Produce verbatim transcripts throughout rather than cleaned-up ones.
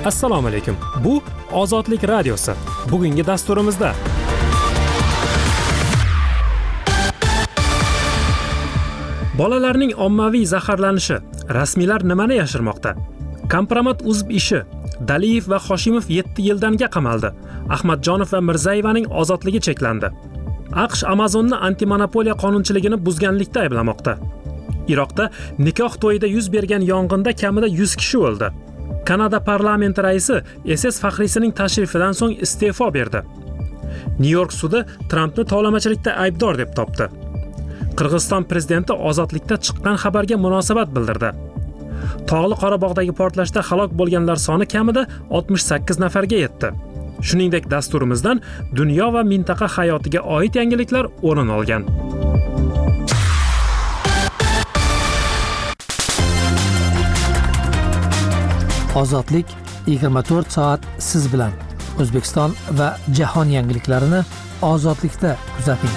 Assalomu alaykum. Bu Ozodlik radiosi. Bugungi dasturimizda bolalarning ommaviy zaharlanishi, rasmiylar nimani yashirmoqda? Kompromat.uz ishi, Daliyev va Hoshimov yetti yildanga qamaldi. Ahmadjonov va Mirzayevaning ozodligi cheklandi. AQSh Amazonni antimonopoliya qonunchiligini buzganlikda ayblamoqda. Iroqda nikoh to'yida yuz bergan yong'inda kamida yuz kishi o'ldi. Kanada parlamenti raisi S S faxriysining tashrifidan so'ng iste'fo berdi. Nyu-York sudi Trampni tovlamachilikda aybdor deb topdi. Qirg'iziston prezidenti ozodlikda chiqqan xabarga munosabat bildirdi. Tog'li Qorabog'dagi portlashda halok bo'lganlar soni kamida oltmish sakkiz nafarga yetdi. Shuningdek, dasturimizdan dunyo va mintaqa hayotiga oid yangiliklar o'rin olgan. Ozodlik yigirma to'rt soat siz bilan. O'zbekiston va jahon yangiliklarini ozodlikda kuzating.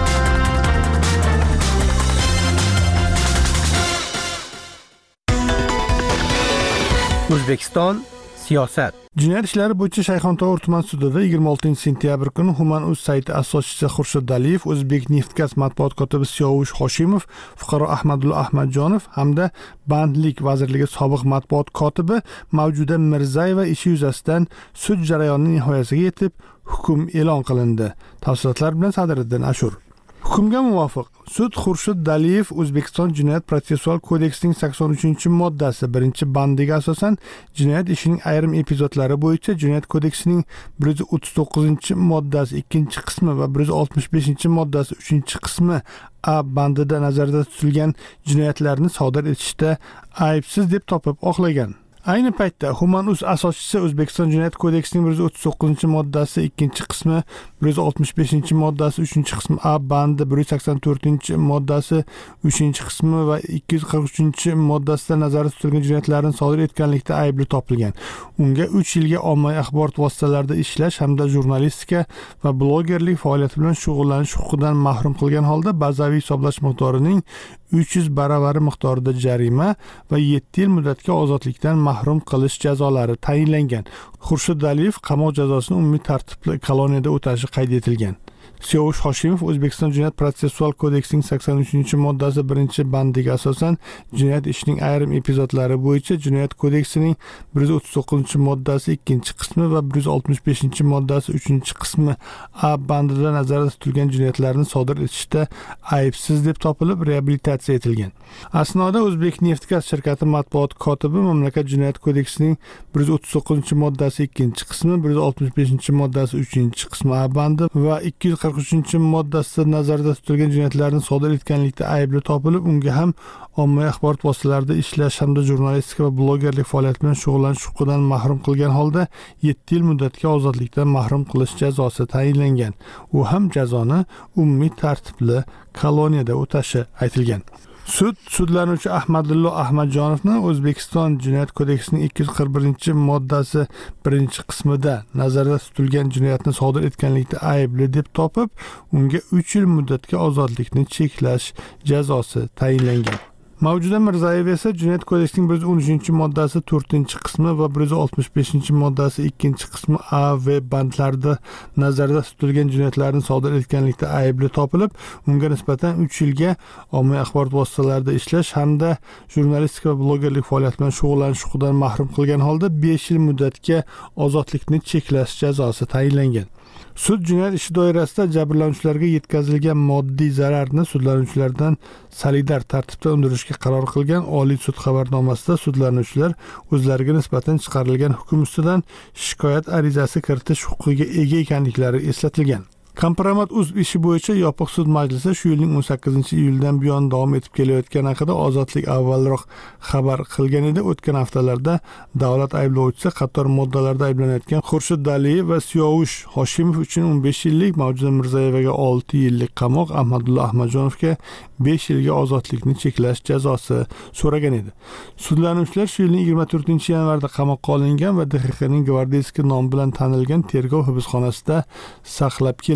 O'zbekiston siyosat. Jinoyat ishlari bo'yicha Shayxontohur tuman sudida yigirma oltinchi sentyabr kuni Human.uz sayti asoschisi Xurshid Daliyev, O'zbekneftgaz matbuot kotibi Siyovush Hoshimov, fuqaro Ahmadullo Ahmadjonov hamda Bandlik vazirligi sobiq matbuot kotibi Mavjuda Mirzayeva ishi yuzasidan sud jarayonining nihoyasiga yetib, hukm e'lon qilindi. Tafsilotlar bilan Sadriddin Ashur. Hukmga muvofiq sud Xurshid Daliyev O'zbekiston Jinoyat protsessual kodeksining sakson uchinchi moddasi birinchi bandiga asosan jinoyat ishining ayrim epizodlari bo'yicha Jinoyat kodeksining bir yuz o'ttiz to'qqizinchi moddasi ikkinchi qismi va bir yuz oltmish beshinchi moddasi uchinchi qismi A bandida nazarda tutilgan jinoyatlarni sodir etishda aybsiz deb topib oqlagan. Ayni paytda Human.uz asoschisi O'zbekiston Jinoyat kodeksining bir yuz o'ttiz to'qqizinchi moddasi ikkinchi qismi, bir yuz oltmish beshinchi moddasi uchinchi qismi A bandi, bir yuz sakson to'rtinchi moddasi uchinchi qismi va ikki yuz qirq uchinchi moddasida nazarda tutilgan jinoyatlarni sodir etganlikda aybli topilgan. Unga uch yilga ommaviy axborot vositalarida ishlash hamda jurnalistika va blogerlik faoliyati bilan shug'ullanish huquqidan mahrum qilgan holda bazaviy hisoblash miqdorining uch yuz baravari miqdorida jarima va yetti yil muddatga ozodlikdan mahrum qilish jazolari tayinlangan. Xurshid Daliyev qamoq jazosini umumiy tartibli koloniyada o'tashi qayd etilgan. Siyovush Hoshimov O'zbekiston Jinoyat protsessual kodeksining sakson uchinchi moddasi birinchi bandiga asosan jinoyat ishining ayrim epizodlari bo'yicha Jinoyat kodeksining bir yuz o'ttiz to'qqizinchi moddasi ikkinchi qismi va bir yuz oltmish beshinchi moddasi uchinchi qismi A bandida nazarda tutilgan jinoyatlarni sodir etishda aybsiz deb topilib reabilitatsiya etilgan. Asnoda O'zbekneftgaz shirkati matbuot kotibi mamlakat Jinoyat kodeksining bir yuz o'ttiz to'qqizinchi moddasi ikkinchi qismi, bir yuz oltmish beshinchi moddasi uchinchi qismi A bandi va ikki yuz qirq uchinchi moddasida nazarda tutilgan jinoyatlarni sodir etganlikda aybli topilib, unga ham ommaviy axborot vositalarida ishlash hamda jurnalistika va blogerlik faoliyati bilan shug'ullanish huquqidan mahrum qilgan holda yetti yil muddatga ozodlikdan mahrum qilish jazosi tayinlangan. U ham jazoni umumiy tartibli koloniyada o'tashi aytilgan. Sud sudlanuvchi Ahmadullo Ahmadjonovni O'zbekiston Jinoyat kodeksining ikki yuz qirq birinchi moddasi birinchi qismida nazarda tutilgan jinoyatni sodir etganlikda aybli deb topib, unga uch yil muddatga ozodlikni cheklash jazosi tayinlangan. Mavjuda Mirzayeva esa Jinoyat kodeksining bir yuz o'n uchinchi moddasi to'rtinchi qismi va bir yuz oltmish beshinchi moddasi ikkinchi qismi A va bandlarida nazarda tutilgan jinoyatlarni sodir etganlikda aybli topilib, unga nisbatan uch yilga ommaviy axborot vositalarida ishlash hamda jurnalistika va blogerlik faoliyati bilan shug'ullanish huquqidan mahrum qilgan holda besh yil muddatga ozodlikni cheklash jazosi tayinlangan. Sud jinoyat ishi doirasida jabrlanuvchilarga yetkazilgan moddiy zararni sudlanuvchilardan solidar tartibda undirishga qaror qilgan. Oliy sud xabarnomasida sudlanuvchilar o'zlariga nisbatan chiqarilgan hukm ustidan shikoyat arizasi kiritish huquqiga ega ekanliklari eslatilgan. Kompromat.uz ishi bo'yicha yopiq sud majlisi shu yilning o'n sakkizinchi iyuldan buyon davom etib kelayotgani haqida Ozodlik avvalroq xabar qilgan edi. O'tgan haftalarda davlat ayblovchisi qator moddalarda ayblanayotgan Xurshid Daliyev va Siyovush Hoshimov uchun o'n besh yillik, Mavjuda Mirzayevaga olti yillik qamoq, Ahmadullo Ahmadjonovga besh yilga ozodlikni cheklash jazosi so'ragan edi. Sudlanuvchilar shu yilning yigirma to'rtinchi yanvarda qamoqqa olingan va D X Qning gvardeyskiy nomi bilan tanilgan tergov hibsxonasida saqlab keldi.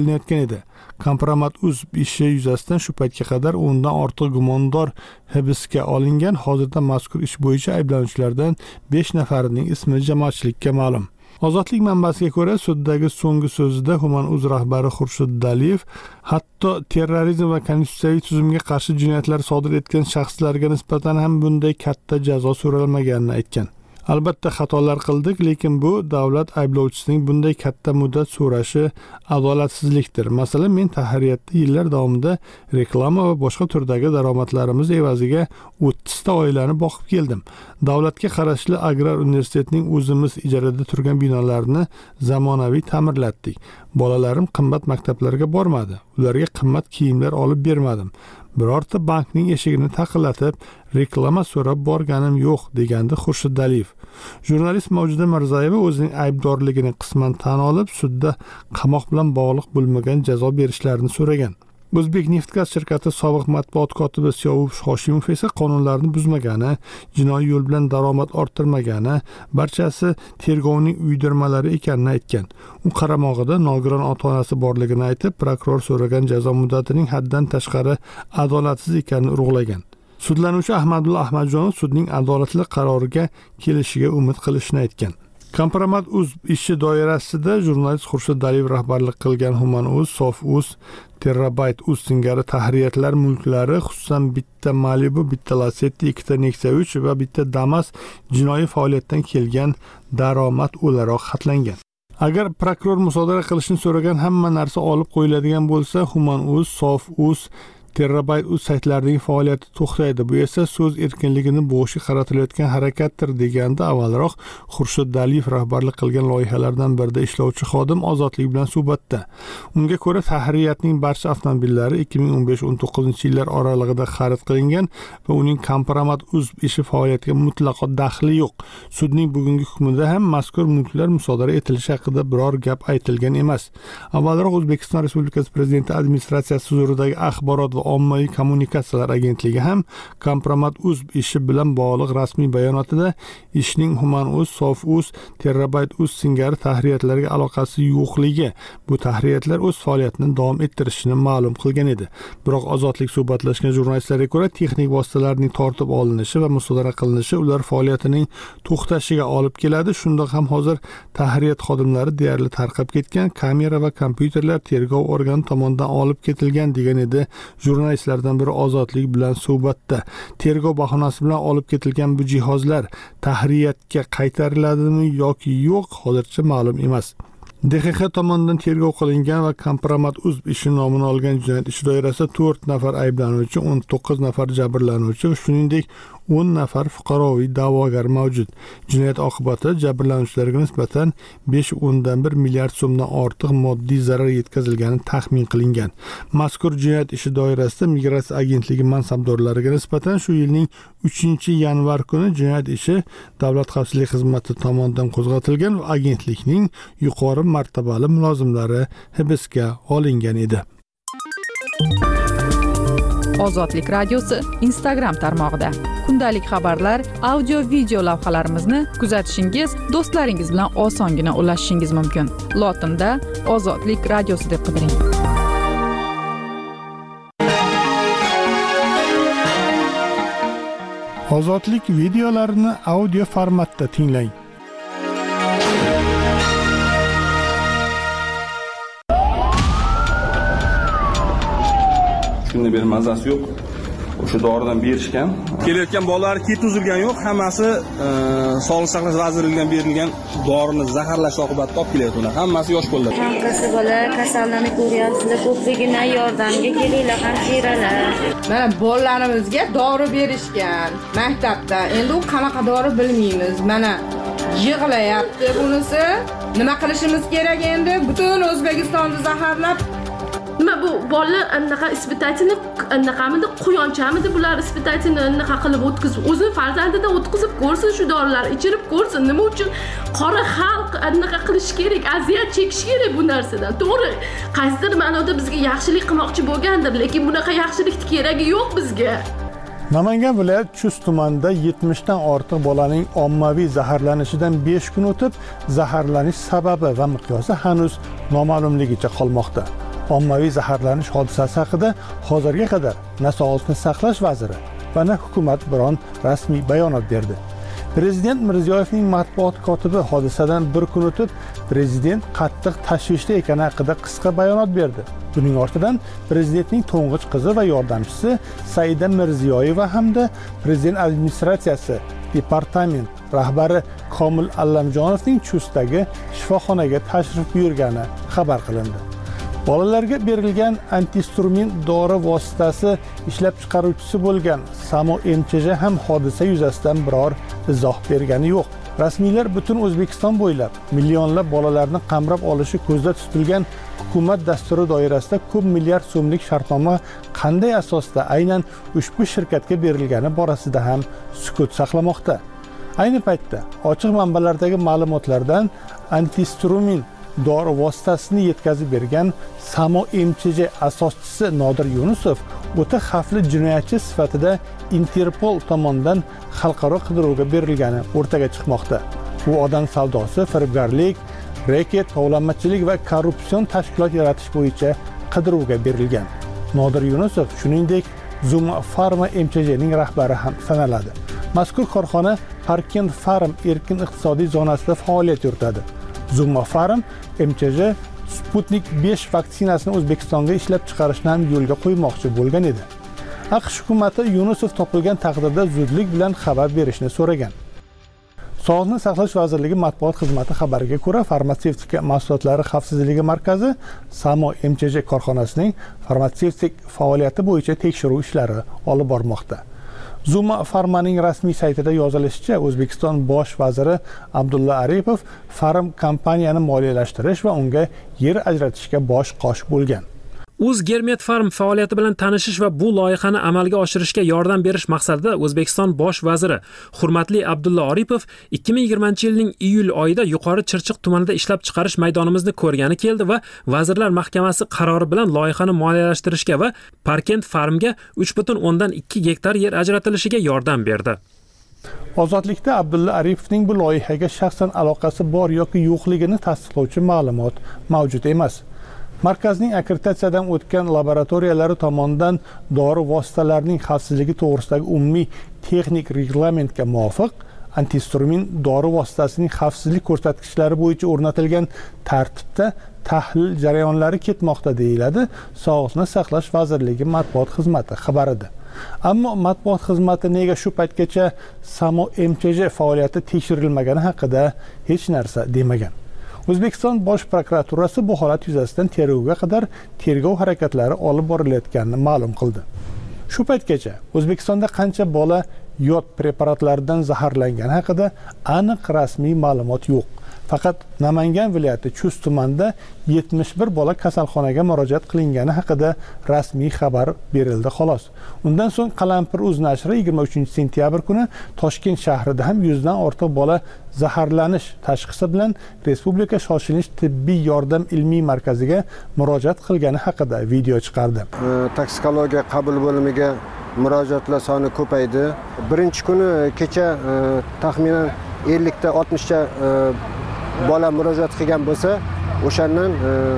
qilinayotgan edi. Kompromat.uz ishi yuzasidan shu paytga qadar o'ndan ortiq gumondor hibsga olingan. Hozirda mazkur ish bo'yicha ayblanuvchilardan besh nafarining ismi jamoatchilikka ma'lum. Ozodlik manbasiga ko'ra, suddagi so'nggi so'zida Human.uz rahbari Xurshid Daliyev hatto terrorizm va konstitutsiyaviy tuzumga qarshi jinoyatlar sodir etgan shaxslarga nisbatan ham bunday katta jazo so'ralmaganini aytgan. Albatta xatolar qildik, lekin bu davlat ayblovchisining bunday katta muddat so'rashi adolatsizlikdir. Masalan, men tahririyatda yillar davomida reklama va boshqa turdagi daromadlarimiz evaziga o'ttiz ta oilani boqib keldim. Davlatga qarashli Agrar universitetining o'zimiz ijarada turgan binolarini zamonaviy ta'mirlatdik. Bolalarim qimmat maktablarga bormadi. Ularga qimmat kiyimlar olib bermadim. Birorta bankning eshigini taqillatib, reklama so'rab borganim yo'q, degandi Xurshid Daliyev. Jurnalist Mavjuda Mirzayeva o'zining aybdorligini qisman tan olib, sudda qamoq bilan bog'liq bo'lmagan jazo berishlarini so'ragan. O'zbekneftgaz shirkati sobiq matbuot kotibi Siyovush Hoshimov esa qonunlarni buzmagani, jinoiy yo'l bilan daromad orttirmagani, barchasi tergovning uydirmalari ekanini aytgan. U qaramog'ida nogiron ota-onasi borligini aytib, prokuror so'ragan jazo muddatining haddan tashqari adolatsiz ekanini urg'ulagan. Sudlanuvchi Ahmadulla Ahmadjonov sudning adolatli qaroriga kelishiga umid qilishini aytgan. Kompromat.uz ishi doirasida jurnalist Xurshid Daliyev rahbarlik qilgan Human.uz, Sof.uz, Terabyte.uz singari tahririyatlar mulklari, xususan bitta Malibu, bitta Lacetti, ikkita Nexia uch va bitta Damas jinoiy faoliyatdan kelgan daromad o'laroq xatlangan. Agar prokuror musodara qilishni so'ragan hamma narsa olib qo'yiladigan bo'lsa, Human.uz, Sof.uz, Terabyte.uz saytlarining faoliyati to'xtaydi. Bu esa so'z erkinligini bo'g'ishga qaratilayotgan harakatdir, deganda avvalroq Xurshid Daliyev rahbarlik qilgan loyihalardan birida ishlovchi xodim Ozodlik bilan suhbatda. Unga ko'ra, tahririyatning barcha avtomobillari ikki ming o'n besh o'n to'qqizinchi yillar oralig'ida xarid qilingan va uning Kompromat.uz ishi faoliyatiga mutlaqo daxli yo'q. Sudning bugungi hukmida ham mazkur mulklar musodara etilishi haqida biror gap aytilgan emas. Avvalroq O'zbekiston Respublikasi Prezidenti administratsiyasi huzuridagi axborot va ommaviy kommunikatsiyalar agentligi ham Kompromat.uz ishi bilan bog'liq rasmiy bayonotida ishning Human.uz, Sof.uz, Terabyte.uz singari tahririyatlarga aloqasi yo'qligi, bu tahririyatlar o'z faoliyatini davom ettirishini ma'lum qilgan edi. Biroq Ozodlik suhbatlashgan jurnalistlarga ko'ra, texnik vositalarning tortib olinishi va musodara qilinishi ular faoliyatining to'xtashiga olib keladi. Shundoq ham hozir tahririyat xodimlari deyarli tarqab ketgan, kamera va kompyuterlar tergov organi tomonidan olib ketilgan, degan edi jurnalistlardan biri Ozodlik bilan suhbatda. Tergov bahonasi bilan olib ketilgan bu jihozlar tahririyatga qaytariladimi yoki yo'q, hozircha ma'lum emas. D X X tomonidan tergov qilingan va Kompromat.uz ishi nomini olgan jinoyat ishi doirasida to'rt nafar ayblanuvchi, o'n to'qqiz nafar jabrlanuvchi, shuningdek o'n nafar fuqaroviy da'vogar mavjud. Jinoyat oqibatida jabrlanuvchilarga nisbatan besh o'ndan bir milliard so'mdan ortiq moddiy zarar yetkazilgani taxmin qilingan. Mazkur jinoyat ishi doirasida Migratsiya agentligi mansabdorlariga nisbatan shu yilning uchinchi yanvar kuni jinoyat ishi Davlat xavfsizlik xizmati tomonidan qo'zg'atilgan va agentlikning yuqori martabali mulozimlari hibsga olingan edi. Ozodlik radiosi Instagram tarmog'ida kundalik xabarlar, audio video lavhalarimizni kuzatishingiz, do'stlaringiz bilan osongina ulashishingiz mumkin. Lotinda Ozodlik radiosi deb qidiring. Ozodlik videolarini audio formatda tinglang. Shunday bir mazasi yo'q. O'sha doridan berishgan. Kelayotgan bolalar keti uzilgan yo'q, hammasi Sog'liqni saqlash vazirligidan berilgan dorini zaharlash oqibatida olib kelyaptilar. Hammasi yosh bolalar. Qanqasi bola kasallanib ko'ryapsizlar, ko'pligidan yordamga kelinglar, hamshiralar. Mana bolalarimizga dori berishgan maktabda. Endi u qanaqa dori bilmaymiz. Mana yig'layapti bunisi. Nima qilishimiz kerak endi? Butun O'zbekistonni zaharlab nima bu bolalar anaqa ispitachini anaqamidi quyonchamidi bular ispitachini anaqa qilib o'tkazib o'zini farzandidan o'tkazib ko'rsin, shu dorilarni ichirib ko'rsin. Nima uchun qora xalq anaqa qilish kerak, aziyat chekish kerak bu narsadan? To'g'ri, qaysidir ma'noda bizga yaxshilik qilmoqchi bo'lgandir, lekin bunaqa yaxshilikni keragi yo'q bizga. Namangan viloyat Chust tumanida yetmishdan ortiq bolaning ommaviy zaharlanishidan besh kun o'tib, zaharlanish sababi va miqyosi hanuz noma'lumligicha qolmoqda. Ommaviy zaharlanish hodisasi haqida hozirga qadar na Sog'liqni saqlash vaziri va na hukumat biron rasmiy bayonot berdi. Prezident Mirziyoyevning matbuot kotibi hodisadan bir kun o'tib, prezident qattiq tashvishda ekani haqida qisqa bayonot berdi. Buning ortidan prezidentning to'ng'ich qizi va yordamchisi Saida Mirziyoyeva hamda prezident administratsiyasi departament rahbari Komil Allamjonovning Chustdagi shifoxonaga tashrif buyurgani xabar qilindi. Bolalarga berilgan antihistamin dori vositasi ishlab chiqaruvchisi bo'lgan Samo M Ch J ham hodisa yuzasidan biror izoh bergani yo'q. Rasmiylar butun O'zbekiston bo'ylab millionlab bolalarni qamrab olishi ko'zda tutilgan hukumat dasturi doirasida ko'p milliard so'mlik shartnoma qanday asosda aynan ushbu shirkatga berilgani borasida ham sukut saqlamoqda. Ayni paytda ochiq manbalardagi ma'lumotlardan antihistamin dori vositasini yetkazib bergan Samo M Ch J asoschisi Nodir Yunusov o'ta xavfli jinoyatchi sifatida Interpol tomonidan xalqaro qidiruvga berilgani o'rtaga chiqmoqda. U odam savdosi, firibgarlik, reket, tovlamachilik va korrupsion tashkilot yaratish bo'yicha qidiruvga berilgan. Nodir Yunusov shuningdek Zuma Pharma M Ch J ning rahbari ham sanaladi. Mazkur korxona Parkent Farm erkin iqtisodiy zonasida faoliyat yuritadi. Zuma Pharm M Ch J Sputnik besh vaksinasini O'zbekistonga ishlab chiqarishni ham yo'lga qo'ymoqchi bo'lgan edi. AQSh hukumati Yunusov topilgan taqdirda zudlik bilan xabar berishni so'ragan. Sog'liqni saqlash vazirligi matbuot xizmati xabariga ko'ra, farmatsevtika mahsulotlari xavfsizligi markazi Samo M Ch J korxonasining farmatsevtik faoliyati bo'yicha tekshiruv ishlari olib bormoqda. Zuma Pharmaning rasmiy saytida yozilishicha, O'zbekiston bosh vaziri Abdulla Aripov Pharm kompaniyani moliyalashtirish va unga yer ajratishga bosh qosh bo'lgan. Uzgermet Farm faoliyati bilan tanishish va bu loyihani amalga oshirishga yordam berish maqsadida O'zbekiston bosh vaziri hurmatli Abdulla Aripov ikki ming yigirmanchi yilning iyul oyida Yuqori Chirchiq tumanida ishlab chiqarish maydonimizni ko'rgani keldi va Vazirlar Mahkamasi qarori bilan loyihani moliyalashtirishga va Parkent Farmga uch butun o'ndan ikki gektar yer ajratilishiga yordam berdi. Ozodlikda Abdulla Aripovning bu loyihaga shaxsan aloqasi bor yoki yo'qligini tasdiqlovchi ma'lumot mavjud emas. Markazning akkreditatsiyadan o'tgan laboratoriyalari tomonidan dori vositalarining xavfsizligi to'g'risidagi umumiy texnik reglamentga muvofiq antihistamin dori vositasining xavfsizlik ko'rsatkichlari bo'yicha o'rnatilgan tartibda tahlil jarayonlari ketmoqda deyiladi Sog'liqni saqlash vazirligi matbuot xizmati xabarida. Ammo matbuot xizmati nega shu paytgacha Samo M Ch J faoliyati tekshirilmagani haqida hech narsa demagan. O'zbekiston bosh prokuraturasi bu holat yuzasidan tergovga qadar tergov harakatlari olib borilayotganini ma'lum qildi. Shu paytgacha O'zbekistonda qancha bola yod preparatlaridan zaharlangani haqida aniq rasmiy ma'lumot yo'q. Faqat Namangan viloyati Chust tumanida yetmish bir bola kasalxonaga murojaat qilingani haqida rasmiy xabar berildi xolos. Undan so'ng Qalampir uz nashri yigirma uchinchi sentyabr kuni Toshkent shahrida ham yuzdan ortiq bola zaharlanish tashxisi bilan Respublika shoshilinch tibbiy yordam ilmiy markaziga murojaat qilgani haqida video chiqardi. Toksikologiya qabul bo'limiga murojaatlar soni ko'paydi. Birinchi kuni kecha taxminan ellik ta oltmish ta bola murojaat qilgan bo'lsa, o'shandan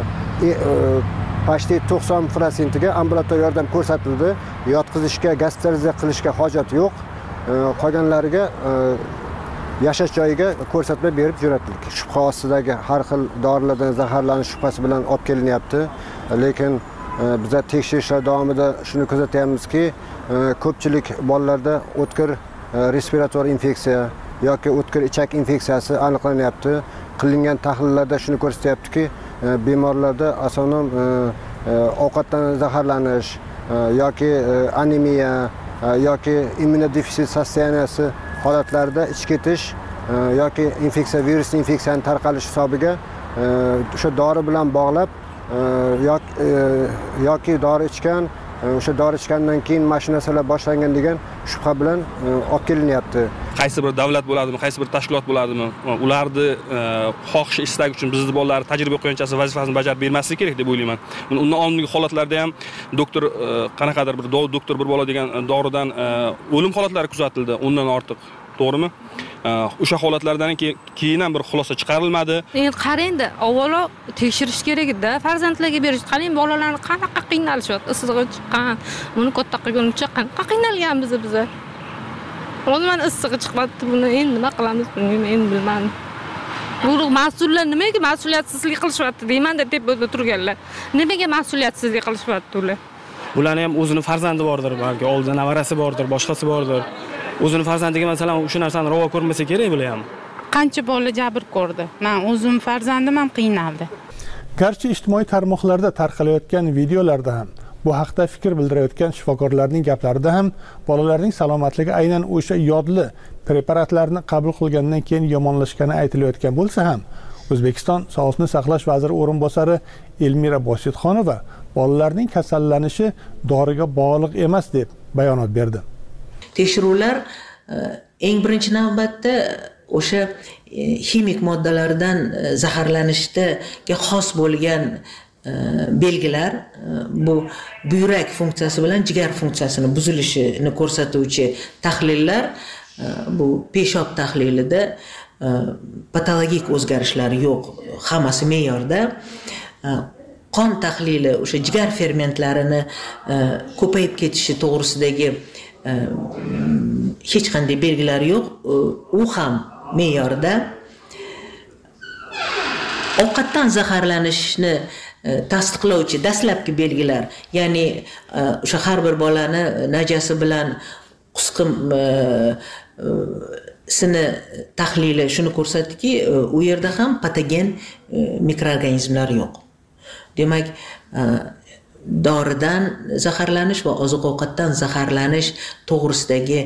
pashti to'qson prosentiga ambulatoriya yordam ko'rsatildi. Yotqizishga, gospitalizatsiya qilishga hojat yo'q. Qolganlariga yashash joyiga ko'rsatma berib jo'natildik. Shubha ostidagi har xil dorilardan zaharlanish shubhasi bilan olib kelinyapti. Lekin biz tekshirishlar davomida shuni kuzatyapmizki, ko'pchilik bolalarda o'tkir respirator infeksiya yoki o'tkir ichak infeksiyasi aniqlanyapti. Qilingan tahlillarda shuni ko'rsatyaptiki, bemorlarda asonom ovqatdan zaharlanish yoki anemiya yoki immunodefitsit sostoyaniyasi holatlarida ich ketish yoki infeksiya virus infeksiyani tarqalish hisobiga o'sha dori bilan bog'lab yoki dori ichgan, o'sha dori ichgandan keyin mana shu narsalar boshlangan degan shubha bilan olib kelinyapti. Qaysi bir davlat bo'ladimi, qaysi bir tashkilot bo'ladimi, ularni xohish istagi uchun bizni bolalar tajriba o'qiyonchasi vazifasini bajarib bermasligi kerak deb o'ylayman. Undan oldingi holatlarda ham doktor qanaqadir bir doktor bir bola degan doridan o'lim holatlari kuzatildi, undan ortiq, to'g'rimi? o'sha holatlardan keyin ham bir xulosa chiqarilmadi. Endi qarangda, avvalo tekshirish kerak edi, farzandlarga berish. Qarang, bolalarni qanaqa qiynalishyapti, issig'i chiqqan, buni katta qilguncha qanaqa qiynalganmiz biz. Umuman issig'i chiqyapti, buni endi nima qilamiz bilmayman, endi bilmadim. Bu mas'ullar nimaga mas'uliyatsizlik qilishyapti deyman-da, deb turganlar. Nimaga mas'uliyatsizlik qilishyapti ular? Ularning ham o'zining farzandi bordir, balki oldida nevarasi bordir, boshqasi bordir. O'zining farzandiga masalan o'sha narsani ravo ko'rmasa kerak bular ham. Qancha bola jabr ko'rdi. Men o'zim farzandim ham qiynaldi. Garchi ijtimoiy tarmoqlarda tarqalayotgan videolarda ham bu haqda fikr bildirayotgan shifokorlarning gaplarida ham bolalarning salomatligi aynan o'sha yodli preparatlarni qabul qilgandan keyin yomonlashgani aytilayotgan bo'lsa ham, O'zbekiston Sog'liqni saqlash vaziri o'rinbosari Elmira Bositxonova bolalarning kasallanishi doriga bog'liq emas deb bayonot berdi. Tekshiruvlar eng birinchi navbatda o'sha ximik moddalardan zaharlanishga xos bo'lgan belgilar, bu buyrak funksiyasi bilan jigar funksiyasini buzilishini ko'rsatuvchi tahlillar, bu peshob tahlilida patologik o'zgarishlar yo'q, hammasi me'yorda. Qon tahlili o'sha jigar fermentlarini ko'payib ketishi to'g'risidagi hech qanday belgilar yo'q, u ham me'yorda. Ovqatdan zaharlanishni tasdiqlovchi dastlabki belgilar, ya'ni o'sha har bir bolani najasi bilan qusqim sini tahlili shuni ko'rsatdiki, u yerda ham patogen mikroorganizmlar yo'q. Demak, doridan zaharlanish va oziq-ovqatdan zaharlanish to'g'risidagi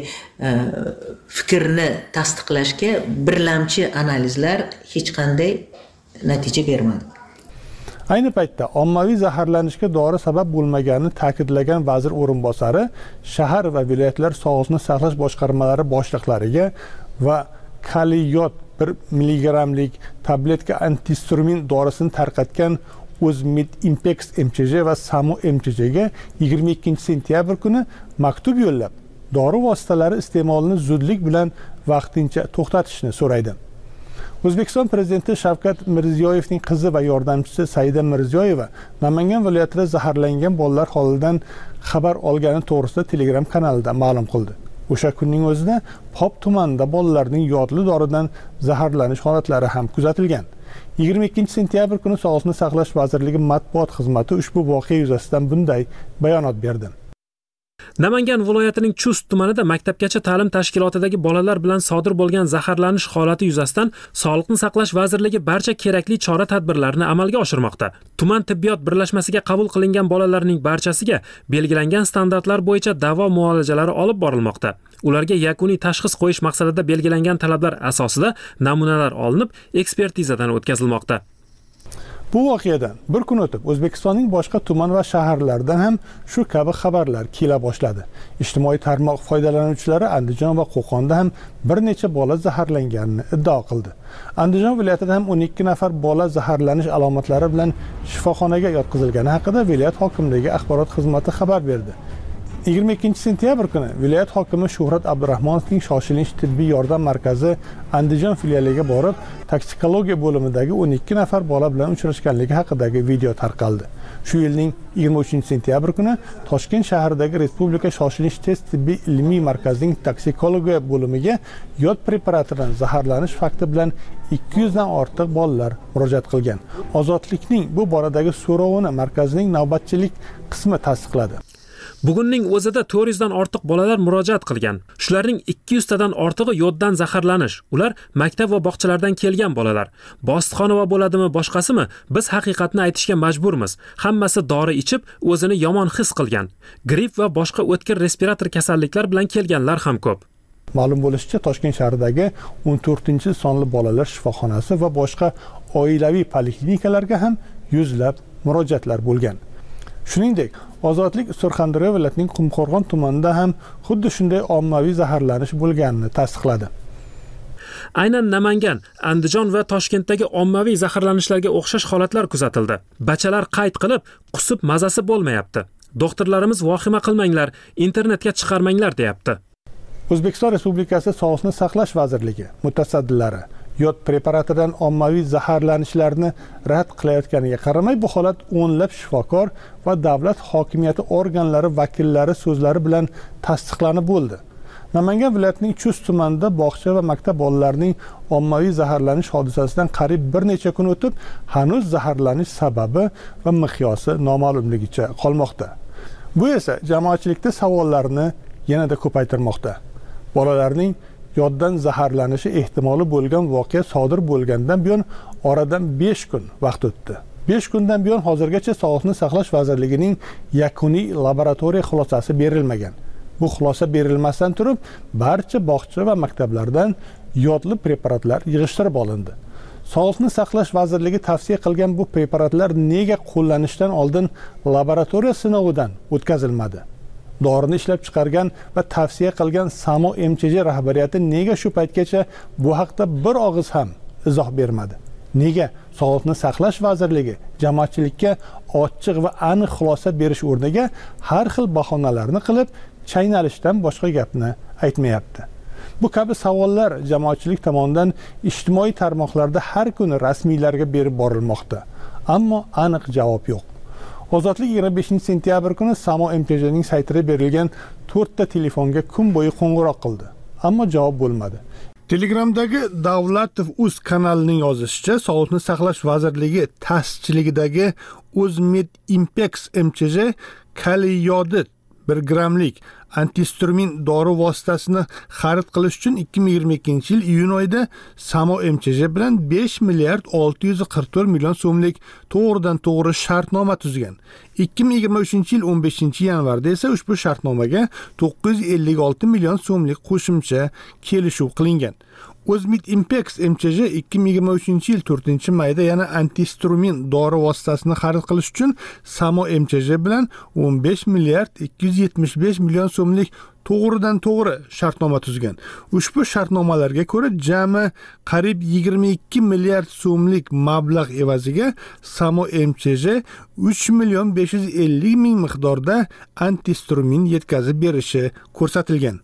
fikrni tasdiqlashga birlamchi analizlar hech qanday natija bermadi. Ayni paytda ommaviy zaharlanishga dori sabab bo'lmaganini ta'kidlagan vazir o'rinbosari shahar va viloyatlar sog'liqni saqlash boshqarmalari boshliqlariga va kaliyot bir milligrammlik tabletka antihistamin dorisini tarqatgan O'zmid Impex M Ch J va Samo M Ch J ga yigirma ikkinchi sentyabr kuni maktub yo'llab, dori vositalari iste'molini zudlik bilan vaqtincha to'xtatishni so'raydi. O'zbekiston prezidenti Shavkat Mirziyoyevning qizi va yordamchisi Saida Mirziyoyeva Namangan viloyatida zaharlangan bolalar holidan xabar olgani to'g'risida Telegram kanalida ma'lum qildi. O'sha kunning o'zida Pop tumanida bolalarning yodli doridan zaharlanish holatlari ham kuzatilgan. yigirma ikkinchi sentyabr kuni Sog'liqni saqlash vazirligi matbuot xizmati ushbu voqea yuzasidan bunday bayonot berdi. Namangan viloyatining Chust tumanida maktabgacha ta'lim tashkilotidagi bolalar bilan sodir bo'lgan zaharlanish holati yuzasidan Sog'liqni saqlash vazirligi barcha kerakli chora-tadbirlarni amalga oshirmoqda. Tuman tibbiyot birlashmasiga qabul qilingan bolalarning barchasiga belgilangan standartlar bo'yicha davo muolajalari olib borilmoqda. Ularga yakuniy tashxis qo'yish maqsadida belgilangan talablar asosida namunalar olinib, ekspertizadan o'tkazilmoqda. Bu voqeadan bir kun o'tib O'zbekistonning boshqa tuman va shaharlaridan ham shu kabi xabarlar kela boshladi. Ijtimoiy tarmoq foydalanuvchilari Andijon va Qo'qonda ham bir necha bola zaharlanganini iddao qildi. Andijon viloyatida ham o'n ikki nafar bola zaharlanish alomatlari bilan shifoxonaga yotqizilgani haqida viloyat hokimligi axborot xizmati xabar berdi. yigirma ikkinchi sentyabr kuni viloyat hokimi Shuhrat Abdurahmonovning shoshilinch tibbiy yordam markazi Andijon filialiga borib, toksikologiya bo'limidagi o'n ikki nafar bola bilan uchrashganligi haqidagi video tarqaldi. Shu yilning yigirma uchinchi sentyabr kuni Toshkent shahridagi Respublika shoshilinch test tibbiy ilmiy markazining toksikologiya bo'limiga yod preparatidan zaharlanish fakti bilan ikki yuz dan ortiq bolalar murojaat qilgan. Ozodlikning bu boradagi so'rovini markazining navbatchilik qismi tasdiqladi. Bugunning o'zida to'rt yuz dan ortiq bolalar murojaat qilgan. Shularning ikki yuz tadan ortig'i yoddan zaharlanish. Ular maktab va bog'chalardan kelgan bolalar. Bositxonova bo'ladimi, boshqasimi? Biz haqiqatni aytishga majburmiz. Hammasi dori ichib, o'zini yomon his qilgan. Gripp va boshqa o'tkir respirator kasalliklar bilan kelganlar ham ko'p. Ma'lum bo'lishicha, Toshkent shahridagi o'n to'rtinchi sonli bolalar shifoxonasi va boshqa oilaviy poliklinikalarga ham yuzlab murojaatlar bo'lgan. Shuningdek, Ozodlik Surxondaryo viloyatining Qumqo'rg'on tumanida ham xuddi shunday ommaviy zaharlanish bo'lganini tasdiqladi. Aynan Namangan, Andijon va Toshkentdagi ommaviy zaharlanishlarga o'xshash holatlar kuzatildi. Bachalar qayd qilib, qusib mazasi bo'lmayapti. Doktorlarimiz vahima qilmanglar, internetga chiqarmanglar deyapti. O'zbekiston Respublikasi Sog'liqni saqlash vazirligi mutasaddilari yod preparatidan ommaviy zaharlanishlarni rad qilayotganiga qaramay, bu holat o'nlab shifokor va davlat hokimiyati organlari vakillari so'zlari bilan tasdiqlanib bo'ldi. Namangan viloyatining Chust tumanida bog'cha va maktab bolalarining ommaviy zaharlanish hodisasidan qariyb bir necha kun o'tib, hanuz zaharlanish sababi va miqyosi noma'lumligicha qolmoqda. Bu esa jamoatchilikda savollarni yanada ko'paytirmoqda. Bolalarning yoddan zaharlanishi ehtimoli bo'lgan voqea sodir bo'lgandan buyon oradan besh kun vaqt o'tdi. besh kundan buyon hozirgacha Sog'liqni saqlash vazirligining yakuniy laboratoriya xulosasi berilmagan. Bu xulosa berilmasdan turib, barcha bog'cha va maktablardan yodli preparatlar yig'ishtirib olindi. Sog'liqni saqlash vazirligi tavsiya qilgan bu preparatlar nega qo'llanishdan oldin laboratoriya sinovidan o'tkazilmadi? Dorini ishlab chiqargan va tavsiya qilgan Samo M Ch J rahbariyati nega shu paytgacha bu haqda bir og'iz ham izoh bermadi? Nega Sog'liqni saqlash vazirligi jamoatchilikka ochiq va aniq xulosa berish o'rniga har xil bahonalarni qilib, chaynalishdan boshqa gapni aytmayapti? Bu kabi savollar jamoatchilik tomonidan ijtimoiy tarmoqlarda har kuni rasmiylarga berib borilmoqda, ammo aniq javob yo'q. Ozodlik yigirma beshinchi sentyabr kuni Samo M Ch J'ning saytida berilgan to'rtta telefonga kun bo'yi qo'ng'iroq qildi, ammo javob bo'lmadi. Telegramdagi Davlatov.uz kanalining yozishicha, Sog'liqni saqlash vazirligi ta'sischiligidagi O'zmedimpex M Ch J kaliyodid bir grammlik antihistamin dori vositasini xarid qilish uchun ikki ming yigirma ikkinchi yil iyun oyida Samo M Ch J bilan besh milliard olti yuz qirq to'rt million so'mlik to'g'ridan to'g'ri shartnoma tuzgan. ikki ming yigirma uchinchi yil o'n beshinchi yanvarda esa ushbu shartnomaga to'qqiz yuz ellik olti million so'mlik qo'shimcha kelishuv qilingan. O'zmedimpex M Ch J ikki ming yigirma uchinchi yil to'rtinchi mayda yana antihistamin dori vositasini xarid qilish uchun Samo M Ch J bilan o'n besh milliard ikki yuz yetmish besh million so'mlik to'g'ridan to'g'ri shartnoma tuzgan. Ushbu shartnomalarga ko'ra jami qariyb yigirma ikki milliard so'mlik mablag' evaziga Samo M Ch J uch million besh yuz ellik ming miqdorda antihistamin yetkazib berishi ko'rsatilgan.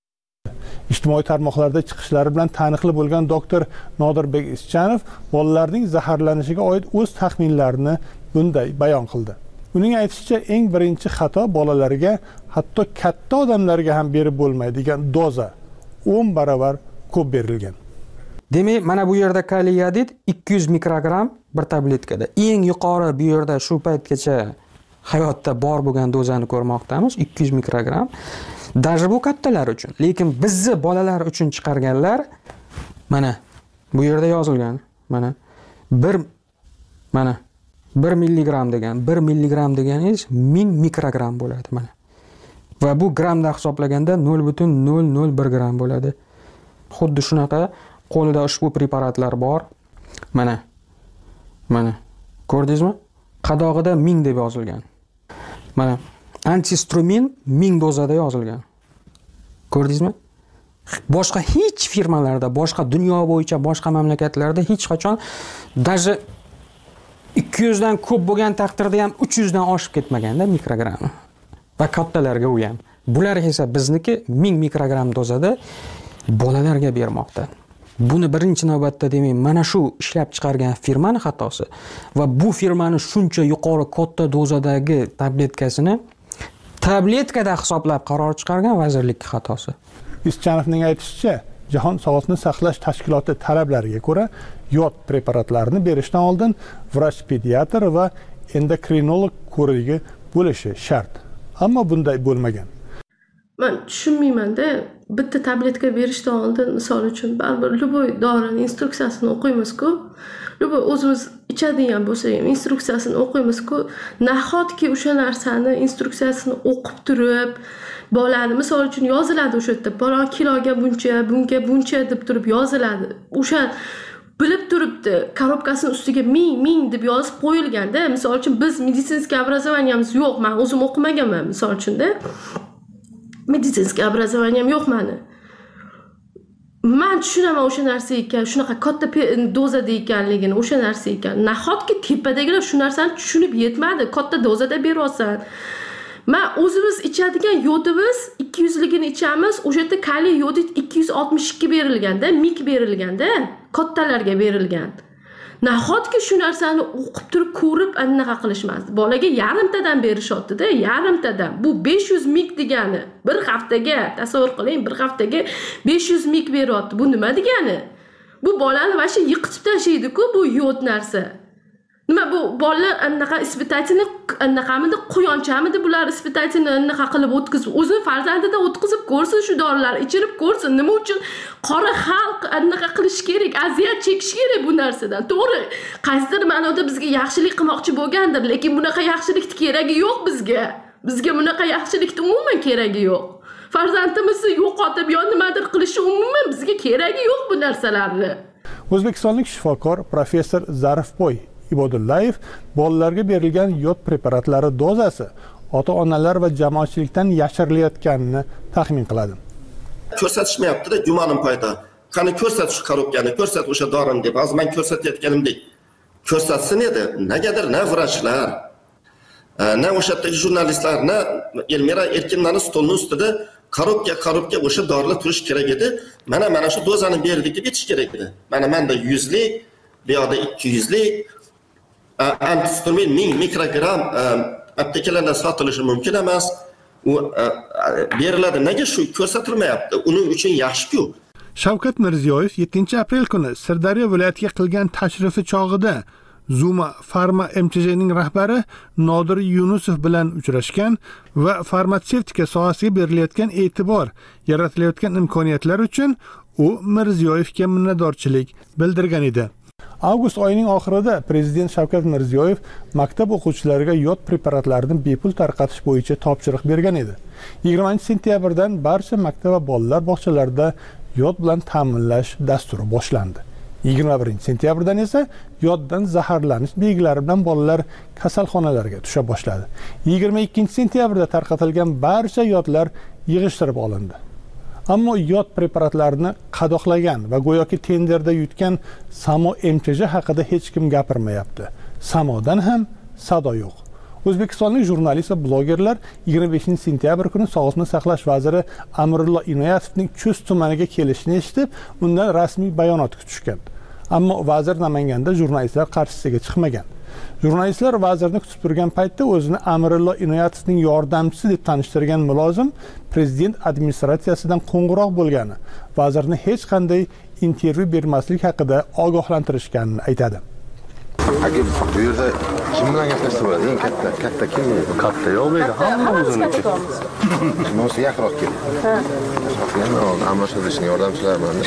Ijtimoiy tarmoqlarda chiqishlari bilan taniqli bo'lgan doktor Nodirbek Ischanov bolalarning zaharlanishiga oid o'z taxminlarini bunday bayon qildi. Uning aytishicha, eng birinchi xato bolalarga, hatto katta odamlarga ham berib bo'lmaydigan doza o'n barobar ko'p berilgan. Demak, mana bu yerda kaliyodid ikki yuz mikrogramm bir tabletkada. Eng yuqori bu yerda shu paytgacha hayotda bor bo'lgan dozani ko'rmoqdamiz, ikki yuz mikrogramm. Даже bu kattalar uchun, lekin bizni bolalar uchun chiqarganlar mana bu yerda yozilgan. Mana bir mana bir milligram degan, bir milligram deganingiz ming mikrogram bo'ladi mana. Va bu grammda hisoblaganda nol butun nol nol bir gram bo'ladi. Xuddi shunaqa qo'lida ushbu preparatlar bor. Mana. Mana. Ko'rdingizmi? Qadog'ida ming deb yozilgan. Mana antihistamin ming dozada yozilgan. Ko'rdingizmi? Boshqa hech firmalarda, boshqa dunyo bo'yicha boshqa mamlakatlarda hech qachon даже ikki yuz dan ko'p bo'lgan taqdirda ham uch yuz dan oshib ketmaganda mikrogramm. Va kattalarga u ham. Bular esa bizniki ming mikrogramm dozada bolalarga bermoqda. Buni birinchi navbatda demak, mana shu ishlab chiqargan firmaning xatosi va bu firmani shuncha yuqori katta dozadagi tabletkasini tabletkada hisoblab qaror chiqargan vazirlik xatosi. Ischanovning aytishicha, Jahon Sog'liqni saqlash tashkiloti talablariga ko'ra yod preparatlarni berishdan oldin vrach pediatr va endokrinolog ko'rigi bo'lishi shart. Ammo bunday bo'lmagan. Men tushunmayman-da, bitta tabletka berishdan oldin, misol uchun, baribir любой dorining instruksiyasini o'qiymiz-ku. Любой o'zimiz ichadigan bo'lsa ham instruksiyasini o'qiymiz-ku. Nahotki o'sha narsani instruksiyasini o'qib turib, bolani misol uchun yoziladi o'sha yerda, falon kiloga buncha, bunga buncha deb turib yoziladi. O'sha bilib turibdi, korobkasining ustiga ming ming deb yozib qo'yilganda, misol uchun biz meditsinskiy obrazovaniyamiz yo'q, men o'zim o'qimaganman misol uchun-da. Meditsinskiy obrazovaniyam yo'q meni. Men tushunaman o'sha narsa ekan, shunaqa katta dozada ekanligini, o'sha narsa ekan. Nahotki tepadagilar shu narsani tushunib yetmadi, katta dozada beryapsan. Men o'zimiz ichadigan yodimiz ikki yuz ligini ichamiz. O'sha yerda kaliy yodid ikki yuz oltmish ikki berilganda, mik berilganda, kattalarga berilgan. Nahotki shu narsani o'qib turib ko'rib anaqa qilishmasdi. Bolaga yarimtadan berishyapti-da, yarimtadan. Bu besh yuz mik degani. Bir haftaga, tasavvur qiling, bir haftaga besh yuz mik beryapti. Bu nima degani? Bu bolani vashi yiqitib tashlaydi-ku bu yod narsa. Nima bu bolalar anaqa ispitachini anaqamidi quyonchamidi bular ispitachini anaqa qilib o'tkazib, o'zini farzandidan o'tkazib ko'rsin, shu dorilarni ichirib ko'rsin. Nima uchun qora xalq anaqa qilish kerak, aziyat chekish kerak bu narsadan. To'g'ri, qaysidir ma'noda bizga yaxshilik qilmoqchi bo'lgandir, lekin bunaqa yaxshilikni keragi yo'q bizga. Bizga bunaqa yaxshilikni umuman keragi yo'q. Farzandimizni yo'qotib yo nimadir qilishi umuman bizga keragi yo'q bu narsalarni. O'zbekistonlik shifokor professor Zarifboy Ibodullayev bolalarga berilgan yod preparatlari dozasi ota-onalar va jamoatchilikdan yashirilayotganini taxmin qiladi. Ko'rsatishmayapti-da, gumonim paydo. Qani ko'rsatish qarobgani, ko'rsat o'sha dorini deb, hozir men ko'rsatayotganimdek ko'rsatsin edi. Negadir na vrachlar, na o'sha yerdagi jurnalistlar, na Elmira Erkinlarning stolning ustida qarobga qarobga o'sha dorilar turish kerak edi. Mana mana shu dozani berdik deb aytish kerak edi. Mana menda yuz lik, bu yoqda ikki yuz lik antihistamин ming mikrogramm aptekalarda sotilishi mumkin emas. U beriladi. Nega shu ko'rsatilmayapti? Uning uchun yaxshi-ku. Shavkat Mirziyoyev yettinchi aprel kuni Sirdaryo viloyatiga qilgan tashrifi chog'ida Zuma Pharma M T J'ning rahbari Nodir Yunusov bilan uchrashgan va farmatsevtika sohasiga berilayotgan e'tibor, yaratilayotgan imkoniyatlar uchun u Mirziyoyevga minnatdorchilik bildirgan edi. Avgust oyining oxirida Prezident Shavkat Mirziyoyev maktab o'quvchilariga yod preparatlarini bepul tarqatish bo'yicha topshiriq bergan edi. yigirmanchi sentyabrdan barcha maktab va bolalar bog'chalarida yod bilan ta'minlash dasturi boshlandi. yigirma birinchi sentyabrdan esa yoddan zaharlanish belgilari bilan bolalar kasalxonalarga tusha boshladi. yigirma ikkinchi sentyabrda tarqatilgan barcha yodlar yig'ishtirib olindi. Ammo yod preparatlarini qadoqlagan va go'yoki tenderda yutgan Samo M T J haqida hech kim gapirmayapti. Samodan ham sado yo'q. O'zbekistonlik jurnalist va blogerlar yigirma beshinchi sentyabr kuni Sog'liqni saqlash vaziri Amrullo Inoyatovning Chust tumaniga kelishini eshitib, undan rasmiy bayonot kutishgan. Ammo vazir Namanganda jurnalistlar qarshisiga chiqmagan. Jurnalistlar vazirni kutib turgan paytda o'zini Amrullo Inoyatovning yordamchisi deb tanishtirgan mulozim prezident administratsiyasidan qo'ng'iroq bo'lgani, vazirni hech qanday intervyu bermaslik haqida ogohlantirishganini aytadi. Aka bu yerda kim bilan gaplashsa bo'ladi? Eng katta, katta kim? Katta yo'q edi. Hamma o'ziniki. Nosi yaqinroq keldi. Ha. Yana almashtirishning yordamchilari bilan.